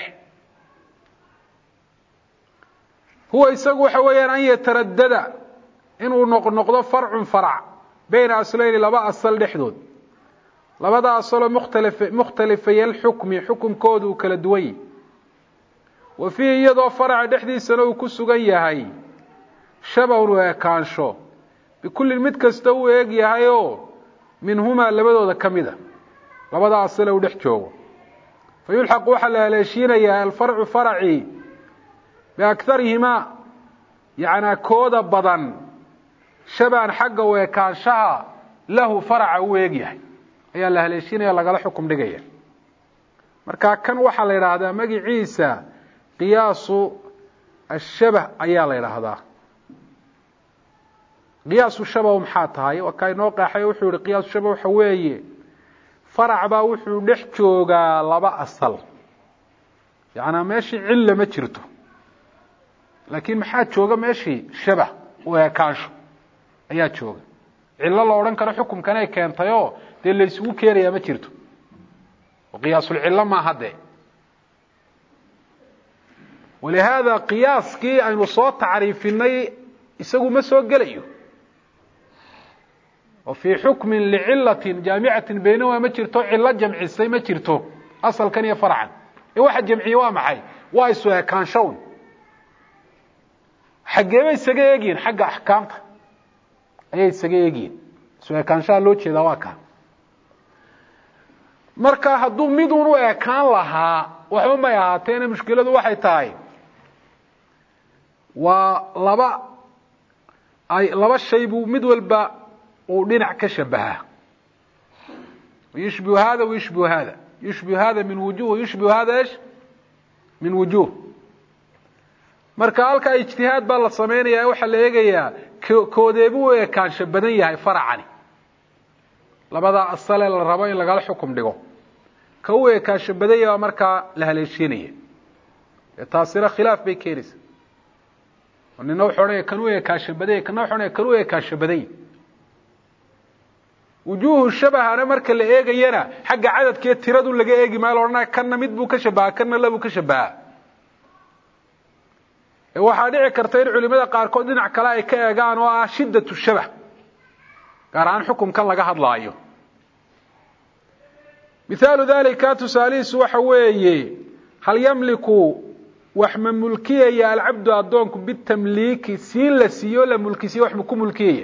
huwa isagu waxa weeyaan an yataradada inuu noqnoqdo farcun farc bayna aslayni laba asal dhexdood labada asaloo mukhtalifay alxukmi xukumkooda uu kala duwan yahy wa fiihi iyadoo faraca dhexdiisana uu ku sugan yahay shabahun u ekaansho bikullin mid kasta uu eeg yahayoo minhumaa labadooda ka mida labada asale uu dhex joogo fa yulxaqu waxaa la haleeshiinayaa alfarcu faracii biakharihimaa yacnaa kooda badan shabahan xagga u ekaanshaha lahu faraca u eeg yahay ayaa la haleeshiinaya lagala xukum dhigaya marka kan waxaa la yidhaahdaa magiciisa qiyaasu ashabah ayaa la yidhaahdaa qiyaasu shabah maxaa tahay waa kaa inoo qeexay wuxuu yihi qiyaasu shabah waxa weeye farac baa wuxuu dhex joogaa laba asal yacnaa meeshii cilla ma jirto laakiin maxaa jooga meeshii shabah u ekaansho ayaa jooga cillo la odhan karo xukumkan ay keentayoo dee la isugu keenayaa ma jirto oo qiyaasulcillo maaha dee walihaada qiyaaskii aynu soo tacriifinay isagu ma soo gelayo oo fii xukmin licilatin jaamicatin baynahuma ma jirto cillo jamcisay ma jirto asalkan iyo farcan ee waxa jamciye waa maxay waa isu ekaanshown xaggeebay isaga eegyihin xagga axkaamta ayay isaga eegyihin isu ekaanshaha loo jeedaa waa kaa marka hadduu midun u ekaan lahaa waxba may ahaateena mushkiladu waxay tahay waa laba shay buu mid walba uu dhinac ka shabahaa ويشبه هذا ويشبه هذا، يشبه هذا من وجوه ويشبه هذا ايش من وجوه. marka halka ijtihaad baa la sameeyaa waxa la eegayaa koodeebu ee kaansha badan yahay faracani labada asal la rabo in laga xukum dhigo ka uu ee kaansha badan yahay marka la haleeshiinaya taasira khilaaf bay keenaysa wanina wuxuu oranaya kan uu ee kaansha badan kan wuxuu oranaya kan uu ee kaansha badan wujuuhu shabahana marka la eegayana xagga cadadkee tiradu laga eegi maayo oranaya kanna mid buu ka shabaha kanna labu ka shabaha waxaa dhici karta in culimada qaarkood dhinac kale ay ka eegaan oo ah shiddatu shabah gaar ahaan xukunkan laga hadlaayo. مثال ذلك تساليس وحويه هل يملك وحم ملكية العبد أدونك بالتمليك سين لسيو لملكسي وحمكم ملكية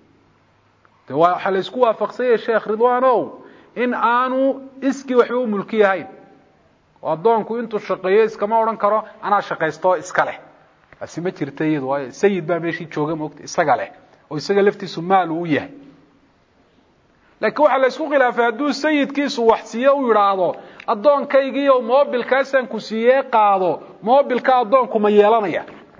حل اسكوا فقصية الشيخ رضوانو إن آنو اسكي وحبو ملكية هين وأدونكو انتو الشقية اسكما ورنكرو أنا شقيستو اسكاله أسيما ترتيد واي سيد با ميشي تشوغم وقت اسكاله ويساق لفتي سمال ويه لكن waxa la isku khilaafay haduu sayidkiisu wax siiyo u yiraahdo adoonkaygiyo mobilkaasan ku siiyay qaado mobilka adoonku ma yeelanaya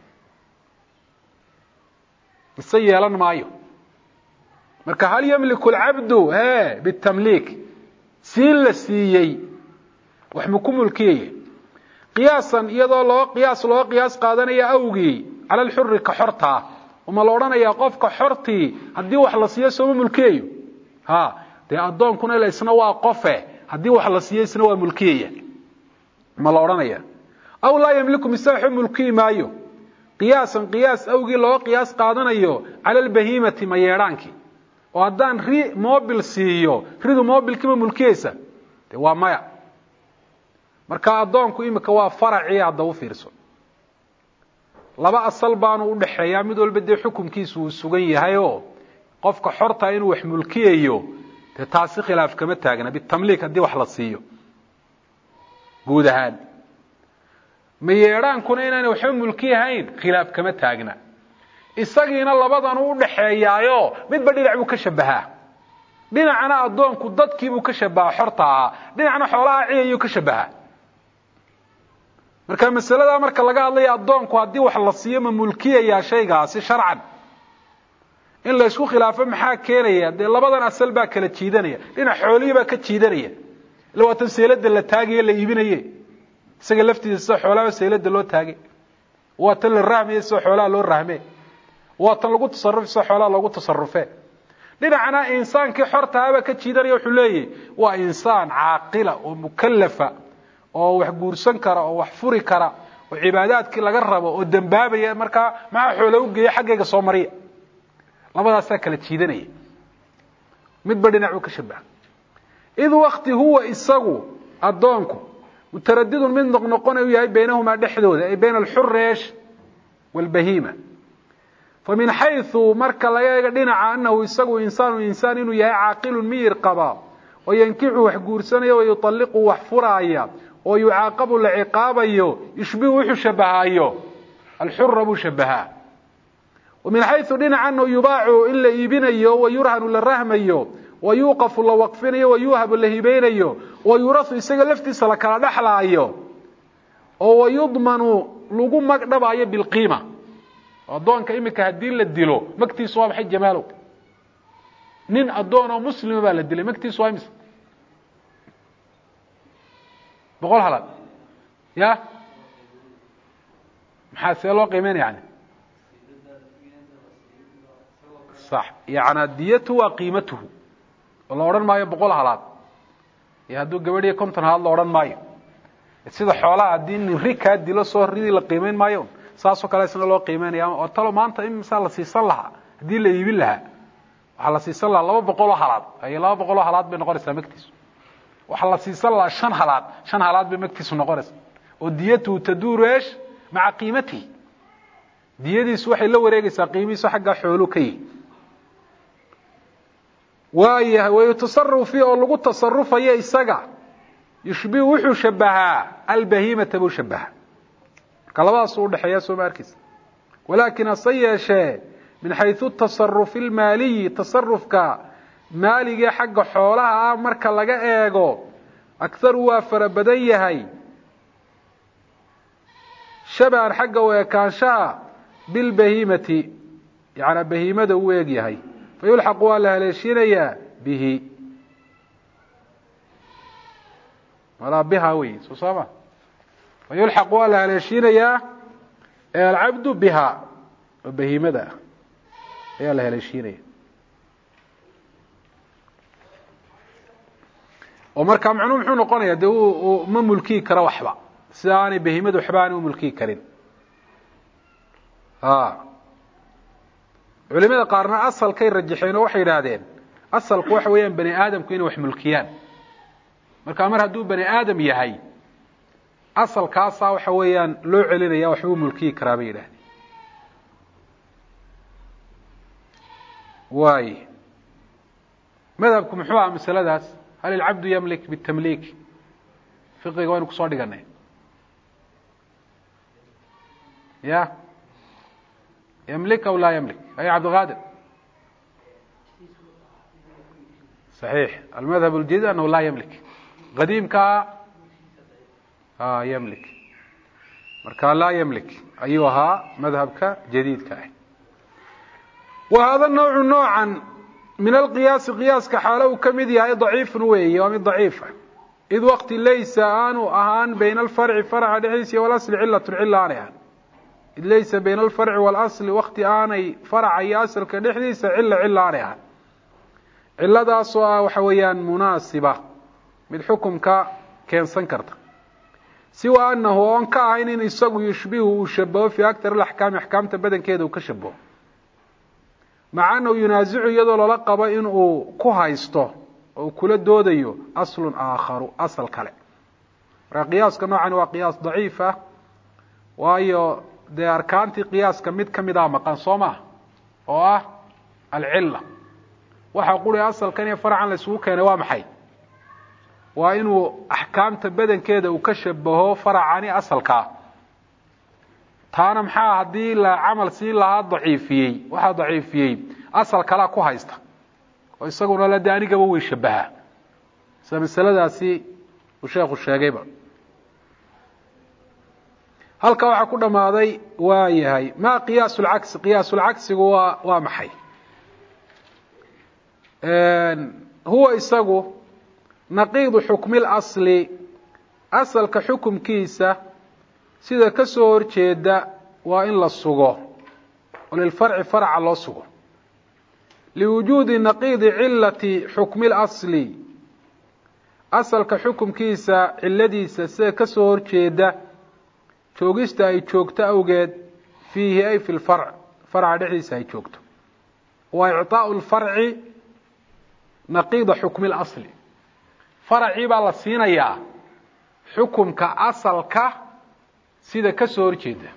mise yeelan maayo marka hal yamliku al-abdu bitamlik siin la siiyay wax ma ku mulkiyay qiyaasan iyadoo loo qiyaas qaadanaya awgii ala al-hurr ka xorta uma la oranaya qofka xortii hadii wax la siiyo soo mulkiyayo dee adoonkuna ila isna waa qofe hadii wax la siiyay isna waa mulkiye ma la oranaya aw la yamliku misaahu mulki maayo qiyaas awgi loo qiyaas qaadanayo ala albahimati ma yeeranki oo hadaan mobil siiyo ridu mobilki ma mulkiyeysa dee waa maya marka adoonku imika waa faraci hada u fiirso laba asal baanu u dhaxeeyaa mid walba dee xukunkiisu uu sugan yahay oo qofka xorta inuu wax mulkiyeeyo taasi khilaaf kama taagna bitamliik hadii wax la siiyo guud ahaan ma yeeraankuna inaan wax mulkiyahayn khilaaf kama taagna isagiina labadan u dhaxeeyaayo midba dhinac uu ka shabahaa dhinacana adoonku dadkii uu ka shabaha xorta dhinacna xoolaha ciyayo ka shabaha marka masalada marka laga hadlayo adoonku hadii wax la siiyo ma mulkiyayaa shaygaasi sharcan in la isku khilaafo maxaa keenaya de labadan asal baa kala jiidanaya dhinac xoolihi baa ka jiidanaya labaatan seelada la taagay la iibinaye isaga laftiisa xoolaha seelada loo taagay waa tan la rahmay soo xoolaha loo rahmay waa tan lagu tasarruf soo xoolaha lagu tasarrufay dhinacna insaankii xorta ah ka jiidanaya wuxuu leeyahay waa insaan caaqila oo mukallafa oo wax guursan kara oo wax furi kara oo cibaadaadkii laga rabo oo dambaabaya marka maxaa xoolo u geeyay xaggayga soo mariya labadaas kala jiidanaya midba dhinac uu ka shabaha id waqti huwa isagu adoonku mutaraddidun min noqnoqonayo yahay baynahuma dhexdooda ay bayna al-hurrish wal-bahima famin haythu marka laga eego dhinaca annahu isagu insaan inuu yahay caaqilun miyir qaba oo yankicu wax guursanayo oo yutalliqu wax furaaya oo yucaaqabu la ciqaabayo yushbihu wuxuu shabahayo al-hurr bu shabaha ومن حيث دينا أنه يباع إلا إيبينيو ويرهن للرهميو ويوقف لوقفينيو ويوهب لهيبينيو ويرث يسجل لفتي سلك على دحلايو ويضمن لغو مقدبايا بالقيمة أدون كإمك هدين للدلو مكتي صواب حي جماله نين أدون مسلم بالدلو مكتي صواب مسلم بقول حلال يا محاسي الله قيمين يعني صح يعني ديته وقيمته والله أوران مايو بقول حلال يهدو قبل كنت هذا الله أوران مايو sida xoolaha diin rika dilo soo ridi la qiimeyn maayo saaso kale isna loo qiimeynaya oo talo maanta in misal la siisan laha hadii la iibin laha waxa la siisan laha 200 halaad ay 200 halaad bay noqonaysaa magtiisu waxa la siisan laha 5 halaad bay magtiisu noqonaysaa oo diyatu taduresh ma'a qiimati diyadiisu waxay la wareegaysaa qiimihiisa xagga xoolo kay way tasarruf fi oo lagu tasarrufayo isaga يشبه وحو شبهها البهيمة تبو شبهها كالله صور لحياة سوماركس ولكن الصياشة من حيث التصرف المالي تصرف maaligii xagga xoolaha ah marka laga eego akharu waa fara badan yahay shabahan xagga u ekaanshaha bilbahiimati yacnaa bahiimada u eeg yahay fayulxaqu waa la haleeshiinayaa bihi walaa biha wey soo saama fayulxaq waa la haleeshiinayaa alcabdu biha oo bahiimada ah ayaa la haleeshiinaya oo markaa macnuhu muxuu noqonayaa dee ma mulkii karo waxba sida aanay bahiimada waxba aanay u mulkii karin culimada qaarna asalkay rajaxeen oo waxay yidhaahdeen asalku waxa weeyaan bani aadamku inay wax mulkiyaan markaa mar hadduu bani aadam yahay asalkaasaa waxa weeyaan loo celinaya waxbuu mulkiyi karaa bay yidhahdeen waay madhabku muxuu aha masaladaas hal ilcabdu yamlik bitamliik fiqiga waynu kusoo dhiganay ya yملك أو لا يملك أي عبد القادر صحيح المذهب الجديد أنه لا يملك قديم كا يملك مركا لا يملك أيها مذهب جديد كا وهذا النوع نوعا من القياس قياس كحاله كمدي ضعيف وهي ومن ضعيفة إذ وقت ليس أهان بين الفرع فرع دحيس والأصل علة علة إذ ليس بين الفرع والأصل وقت آني فرع ياسر كدحديس علة عليها علة داسوا وحويان مناسبة بالحكم كان سنكرت سوى أنه أنك عين يسوي يشبهه وشبهه في أكثر الأحكام أحكام تبدن كده وكشبهه مع أنه ينازع يدل لقب إنه كهيسته وكل دوديو أصل آخر أصل كله قياس كنوعا وقياس ضعيفة وأيه dee arkaantii qiyaaska mid ka mid ah maqan soo maha oo ah alcilla waxa quri asalkan iyo farcan la isugu keenay waa maxay waa inuu axkaamta badankeeda uu ka shabaho farcani asalka taana maxaa hadii la amal si laha daciifiyay waxa daciifiyay asal kala ku haysta oo isaguna la daaniga way shabaha sababsaladaasi uu sheekhu sheegayba halka waxa ku dhamaaday waa yahay ma qiyaasul aks qiyaasul aksigu waa maxay huwa isagu naqiid hukmi al-asli asalka xukumkiisa sida ka soo horjeeda waa in la sugo oo lil far'i far'a loo sugo liwujudi naqiid illati hukmi al-asli asalka xukumkiisa illadiisa sida ka soo horjeeda joogista ay joogto awgeed fiihi ay fi lfarc farca dhexdiisa ay joogto wa icطaa'u lfarci naqiida xukmi اlasli faracii baa la siinayaa xukumka asalka sida ka soo horjeeda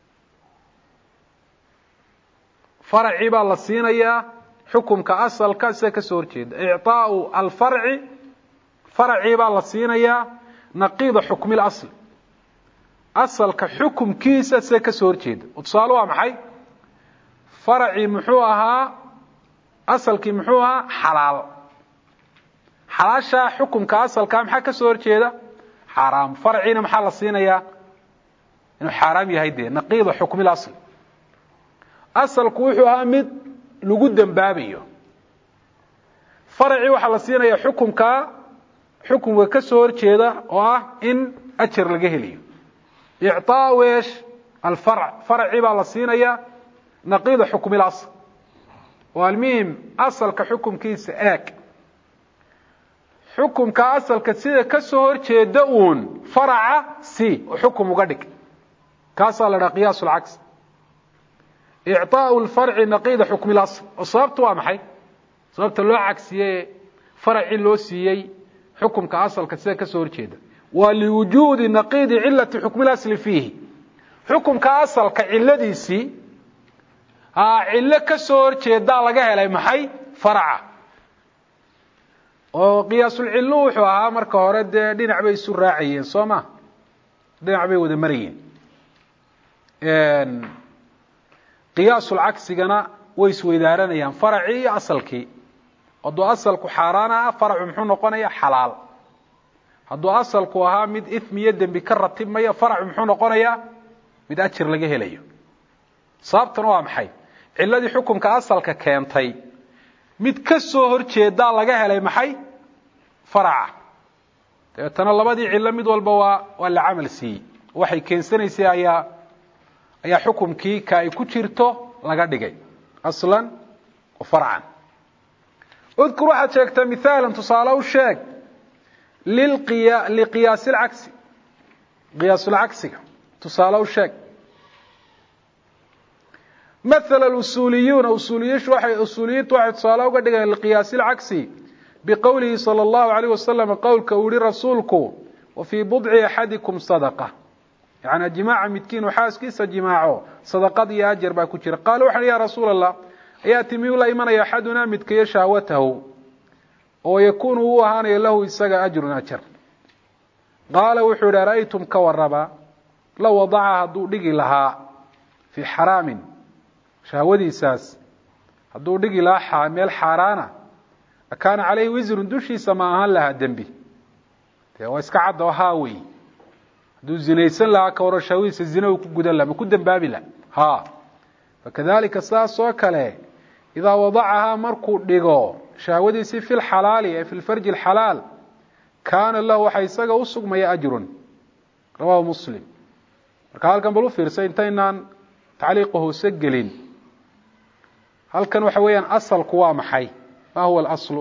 faracii baa la siinayaa xukumka asalka sida ka soo horjeeda icطaa'u alfarci faracii baa la siinayaa naqiida xukmi اlasli asalka xukumkiisa sida ka soo horjeeda tusaale waa maxay farci muxuu ahaa asalkii muxuu ahaa xalaal xalaasha xukumka asalka maxaa ka soo horjeeda xaraam farciina maxaa la siinayaa inuu xaraam yahay de naqiida xukmi al-asl asalku wuxuu ahaa mid lagu dambaabayo farci waxa la siinayaa xukumka ka soo horjeeda oo ah in ajar laga helayo إعطاء إيش الفرع فرع بقى لصينية نقيض حكم الأصل والميم أصل كحكم كيس آك حكم كأصل كسيدة كسور تدون فرع سي وحكم مقدك كأصل قياس العكس إعطاء الفرع نقيض حكم الأصل وصابت وامحي صابت له عكسية فرع له سيي حكم كأصل كسيدة كسور تدون ولوجود نقيض علة حكم الأصل فيه حكم كأصل كعلديسي علة كسور جيدا لغا هلاي maxay farca oo qiyaasul cillu wuxuu ahaa marka hore dhinac bay isu raaciyeen Soomaa dhinac bay wada mariyeen qiyaasul aksigana way isweydaaranayaan farci iyo asalkii hadduu asalku xaaraan aha faracu muxuu noqonayaa xalaal hadduu asalku ahaa mid ismiyo dembi ka ratibmaya faracu muxuu noqonayaa mid ajir laga helayo sababtuna waa maxay ciladii xukunka asalka keentay mid ka soo horjeeda laga helay maxay faraca deetana labadii cilo mid walba waa la camal siiyey waxay keensanaysay ayaa xukumkii ka ay ku jirto laga dhigay aslan wa farcan udkur waxaad sheegtaa mithaalan tusaale u sheeg liqiyaas alcagsi qiyaasulcagsiga tusaale u sheeg مثل الأصوليون أصوليintu waxay tusaale uga dhigeen لقياaس الcagسi بqowlihi صلى الله عليه وسلم qowlka uu yihi rasuulku وفيi بضع أحadiكم صدقة يعني جimاaca midkiin u xaaskiisa jimaaco صدقad iyo أجر baa ku jira qاl waxa ya rasuul الlah yأتي miyuu la imanaya أxaduna midkayo shahwatahu oo yakunu uu ahaanayo lahu isaga أجر أجر qaala wuxuu yihi أرأyتم ka waraba low وضعa hadduu dhigi lahaa في xarاam shahwadiisaas hadduu dhigi lahaa meel xaaraana akaana calayhi wisrun dushiisa ma ahaan lahaa dembi dee waa iska cadda oo haa wey hadduu zinaysan lahaa ka waran shahwadiisa zina uu ku gudan laha ma ku dembaabi laha haa fakadalika saas oo kale idaa wadacahaa markuu dhigo shahwadiisii fi lxalaali ee fi lfarji alxalaal kaana lahu waxaa isaga u sugmaya ajrun rawaahu muslim marka halkan bal u fiirsay intaynaan tacliiqa hoose gelin halkan waxa weeyaan asalku waa maxay ma huwa alaslu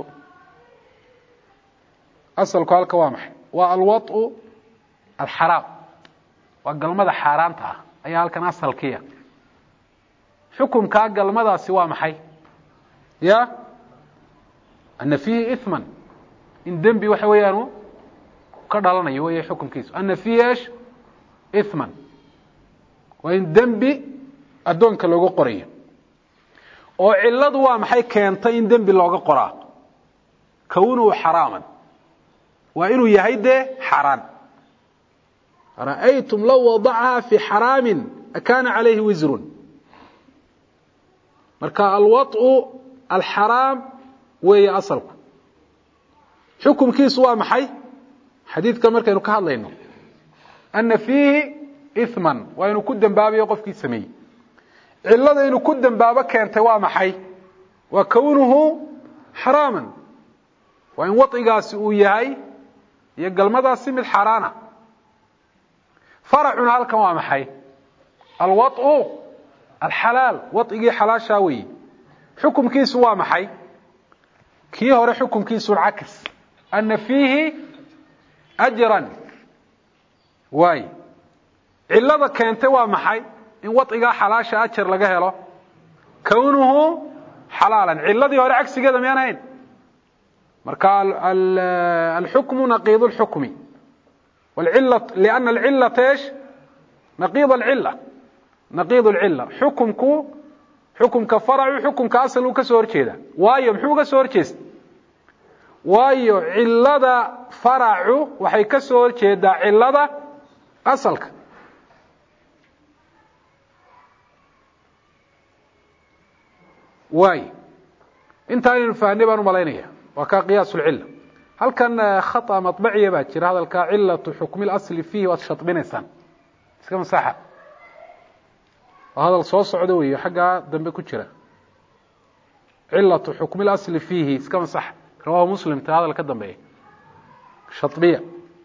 asalku halka waa maxay waa alwad'u alxaraam waa galmada xaaraanta ah ayaa halkan asalkiya xukumkaa galmadaasi waa maxay ya ana fiihi ithman in dembi waxa weeyaan ka dhalanayo weeye xukumkiisu ana fiihi esh ithman waa in dembi addoonka looga qorayo oo ciladu waa maxay keentay in dembi looga qoraa kownuhu xaraaman waa inuu yahay dee xaaraan ra'aytum low wadacaha fi xaraamin akaana calayhi wisrun marka alwad'u alxaraam weeye asalku xukumkiisu waa maxay xadiidka markaynu ka hadlayno ana fiihi ithman waa inuu ku dembaabayo qofkii sameeyey cilada inuu ku dembaabo keentay waa maxay waa kownuhu xaraaman waa in waطigaasi uu yahay iyo galmadaasi mid xaaraana faracuna halkan waa maxay alwaط'u alxalaal waطigii xalaashaa weeye xukumkiisu waa maxay kii hore xukumkiisu caks ana fiihi ajran waay cilada keentay waa maxay in waطigaa xalaasha ajar laga helo kownuhu xalaalan ciladii hore cagsigeeda miyaan ahayn marka alxukmu naqiid اlxukmi لأna alcilata esh naqiid alcila naqiid اlcila xukumka faracu xukumka asal uu ka soo horjeeda waayo muxuu uga soo horjeesta waayo cilada faracu waxay ka soo horjeedaa cilada asalka waay intaa inaynu fahnay baan umalaynaya waa kaa qiyaas lcila halkan khata maطbaciya baa jira hadalkaa cilatu xukmi اlasli fiihi waad shadbinaysaan iska masaxa waa hadal soo socda weeyo xaggaa dambe ku jira cilatu xukmi اlasli fiihi iska masaxa rawaahu muslim ta hadal ka dambeeya shadbiya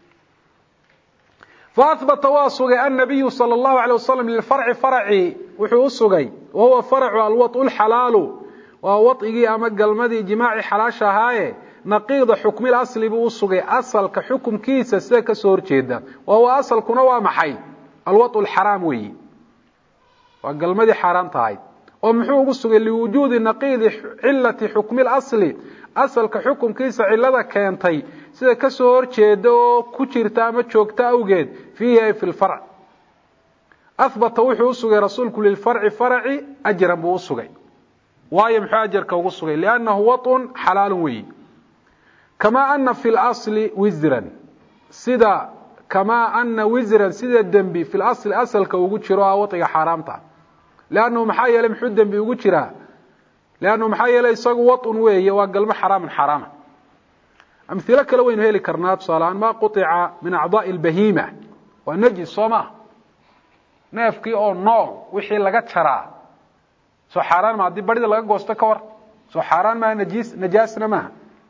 faahbata waa sugay annabiyu salى اllahu alيه wasalam lilfarci farci wuxuu u sugay wahuwa farcu alwaطu lxalaalu waa waطigii ama galmadii jimaaci xalaasha ahaaye naqiida xukmi asli buu u sugay asalka xukumkiisa sida ka soo horjeeda wahuwa asalkuna waa maxay alwaطu lxaraam weeyi waa galmadii xaaraan tahayd oo muxuu ugu sugay liwujuudi naqiidi cilati xukmi اlasli asalka xukumkiisa cilada keentay sida ka soo horjeeda oo ku jirta ama joogta awgeed fiihi ay fi lfarc ahbata wuxuu u sugay rasuulku lilfarci farci ajran buu u sugay waayo muxuu ajarka ugu sugay liannahu waطun xalaalun weeyi kamaa ana fi lasli wisran sida kamaa ana wisran sida dembi fi lasli asalka ugu jiro a waطiga xaaraamta liannahu maxaa yeelay muxuu dembi ugu jiraa لأنه maxaa yeelay isagu waطn weeye waa galmo xaraam xaraama amthila kale waynu heli karnaa tusaale ma qutica min a'daa'i al-bahima wa najis soma neefkii oo nool wixii laga jaraa soo xaraan ma hadii barida laga goosto ka war soo xaraan ma najaasna ma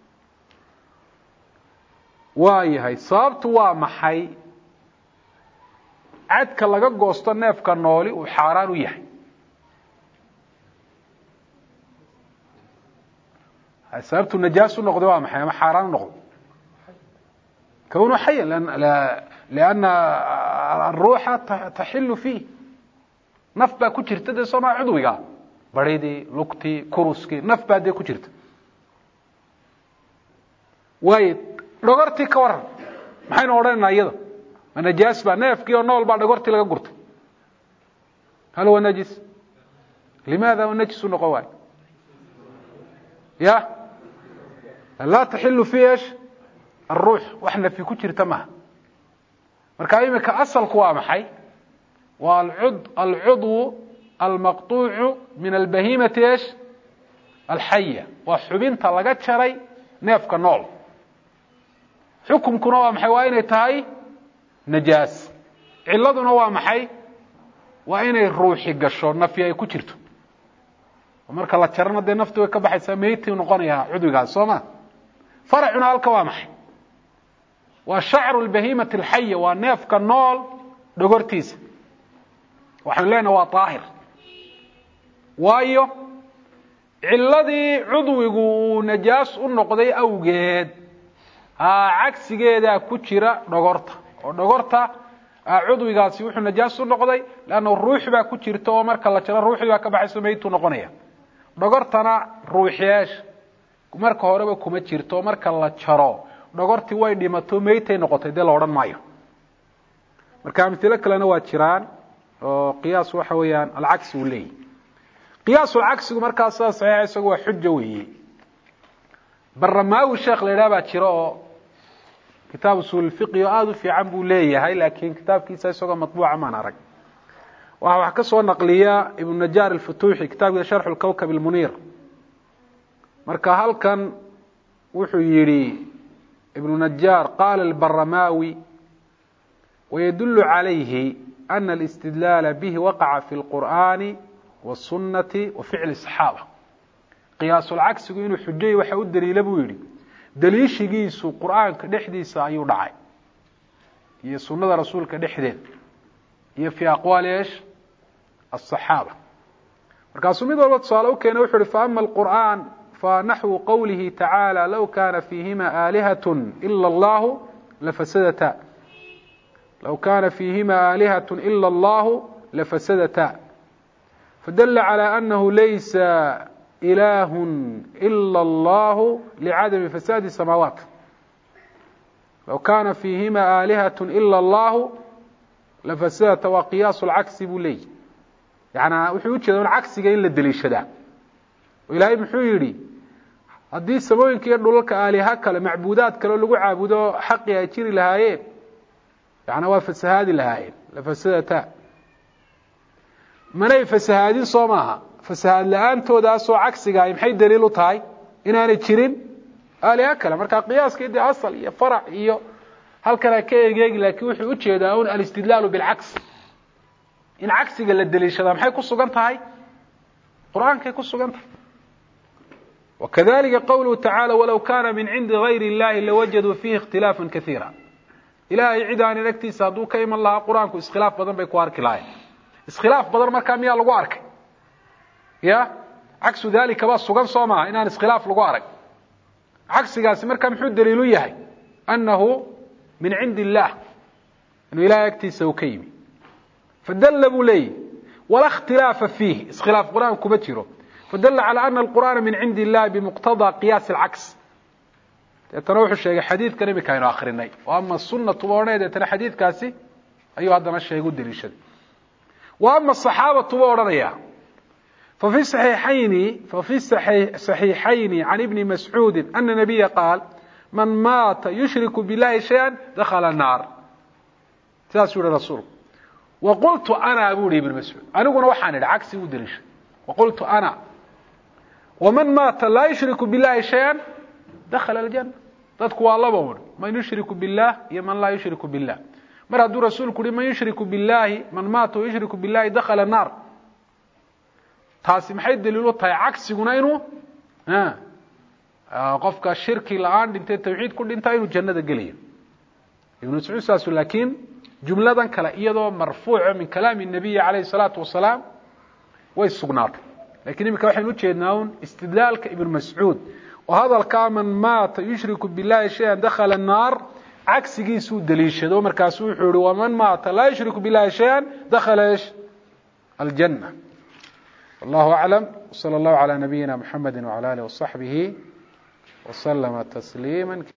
waayahay sababtu waa maxay cadka laga goosto neefka nooli uu xaraan u yahay sababtu najaas u noqdo waa maxay ama xaraan u noqdo كونه حيا لأن الروح تحل فيه نفبا كجرت ده سما عضويga بريدي لقتي كروسكي نفبا ده كجرت way dhogorti ka waran maxaynu oranaa iyada najaas ba neefkii oo nool ba dhogorti laga gurto hal waa najis لماذا هو najis noqoay ya لا تحل فيه ايش الروح واحنا في كجرته ما marka imika asalku waa maxay waa العضو المقطوع من البهيمة ايش الحية وحبنت laga jaray neefka nool xukunkuna waa maxay waa inay tahay najaas ciladuna waa maxay waa inay ruuxi gasho nafi ay ku jirto marka la jarana de naftu way ka baxaysaa meeytii noqonaya cudwigaas Soomaa faracuna halka waa maxay وشعر البهيمة الحية ونفك النول دغورتيس waxaan leenahay waa طاهر waayo ciladii cudwigu najaas u noqday awgeed cagsigeeda ku jira dhogorta oo dhogorta cudwigaasi wuxuu najaas u noqday laana ruux baa ku jirta oo marka la jaro ruuxii baa ka baxayso meeytu noqonaya dhogortana ruuxiyeesh marka horeba kuma jirto marka la jaro dhogortii way dhimato meeytay noqotay de la oran maayo marka amthila kalena waa jiraan oo qiyaas waxa weeyaan al-aks u leey qiyaas al-aks marka saxiix isagu waa xujjo weeye barramaawi sheekh leeyahay baa jiro oo kitaab usul fiqh aadu fiican buu leeyahay laakiin kitaabkiisa isagu matbuuca ma arag waxa ka soo naqliya ibn najar al-futuhi kitaabka sharh al-kawkab al-munir marka halkan wuxuu yiri ابن نجار قال البرماوي ويدل عليه أن الاستدلال به وقع في القرآن والسنة وفعل الصحابة قياس العكس إنه حجي وحاول دليل بويري دليل شيء القرآن كدحديث أيو دعاء هي سنة رسول كدحدث هي في أقوال إيش الصحابة مركز ميد والله تصالوا كان وحر فأما القرآن فنحو قوله تعالى لو كان فيهما آلهة إلا الله لفسدتا لو كان فيهما آلهة إلا الله لفسدتا فدل على أنه ليس إله إلا الله لعدم فساد السماوات لو كان فيهما آلهة إلا الله لفسدتا وقياس العكس بلي يعني وحيوش هذا العكس إلا الدليل وإلهي محيري haddii samooyinka iyo dhulalka aaliha kale macbuudaad kale lagu caabudo xaqi ay jiri lahaayeen yaana waa fasahaadi lahaayeen la fasadata manay fasahaadin Soomaha fasahaad la'aantooda soo cagsiga ay maxay daliil u tahay inaanay jirin aaliha kale marka qiyaaska idii asal iyo farac iyo halkan ka eegay laakiin wuxuu u jeedaa in al-istidlal bil aks in cagsiga la daliishada maxay ku sugan tahay quraanka ku sugan tahay وكذلك قوله تعالى ولو كان من عند غير الله لوجدوا فيه اختلافا كثيرا إلهي عداني نكتي صادو كيما الله قرآنكو اسخلاف بدن بيكو أرك لاي اسخلاف بدن مركا مياه لغو أرك يا عكس ذلك باس سوغان صوما إنان اسخلاف لغو أرك عكس قاسي مركا محود دليلو يهي أنه من عند الله أنه إلهي يكتي سو كيمي فدلبوا لي ولا اختلاف فيه اسخلاف قرآنكو بتيرو فدل على أن القرآن من عند الله بمقتضى قياس العكس تروح الشيء حديث كريم كاين آخرين وأما السنة طبعا ترى حديث كاسي أيها هذا الشيء يقول دليل وأما الصحابة طبعا ففي الصحيحين عن ابن مسعود أن النبي قال من مات يشرك بالله شيئا دخل النار تاسور الرسول وقلت أنا أبو لي ابن مسعود أنا أقول وحان العكس ودليل وقلت أنا waman maata laa yushriku billahi shay-an dakhala aljanna dadku waa laba wan man yushriku billah iyo man laa yushriku billah mar hadduu rasuulku yihi man yushriku billahi man maata yushriku billahi dakhala naar taasi maxay daliil u tahay cagsiguna inuu qofka shirki la-aan dhintay tawxiid ku dhinta inuu jannada gelayo ibnu mascuud saasu laakiin jumladan kale iyadoo marfuuca min kalaami nabiyi calayhi salaatu wasalaam way sugnaatay lakiin imika waxaynu ujeednaa un istidlaalka ibnu mascuud oo hadalkaa man maata yushriku billahi shay-an dakhala annaar cagsigiisuu daliishado markaasu wuxuu yihi waman maata laa yushriku billahi shay-an dakhala ish aljanna wallahu aclam wsala allahu calaa nabiyina muxamedi wacala alihi wasaxbihi waslama tasliima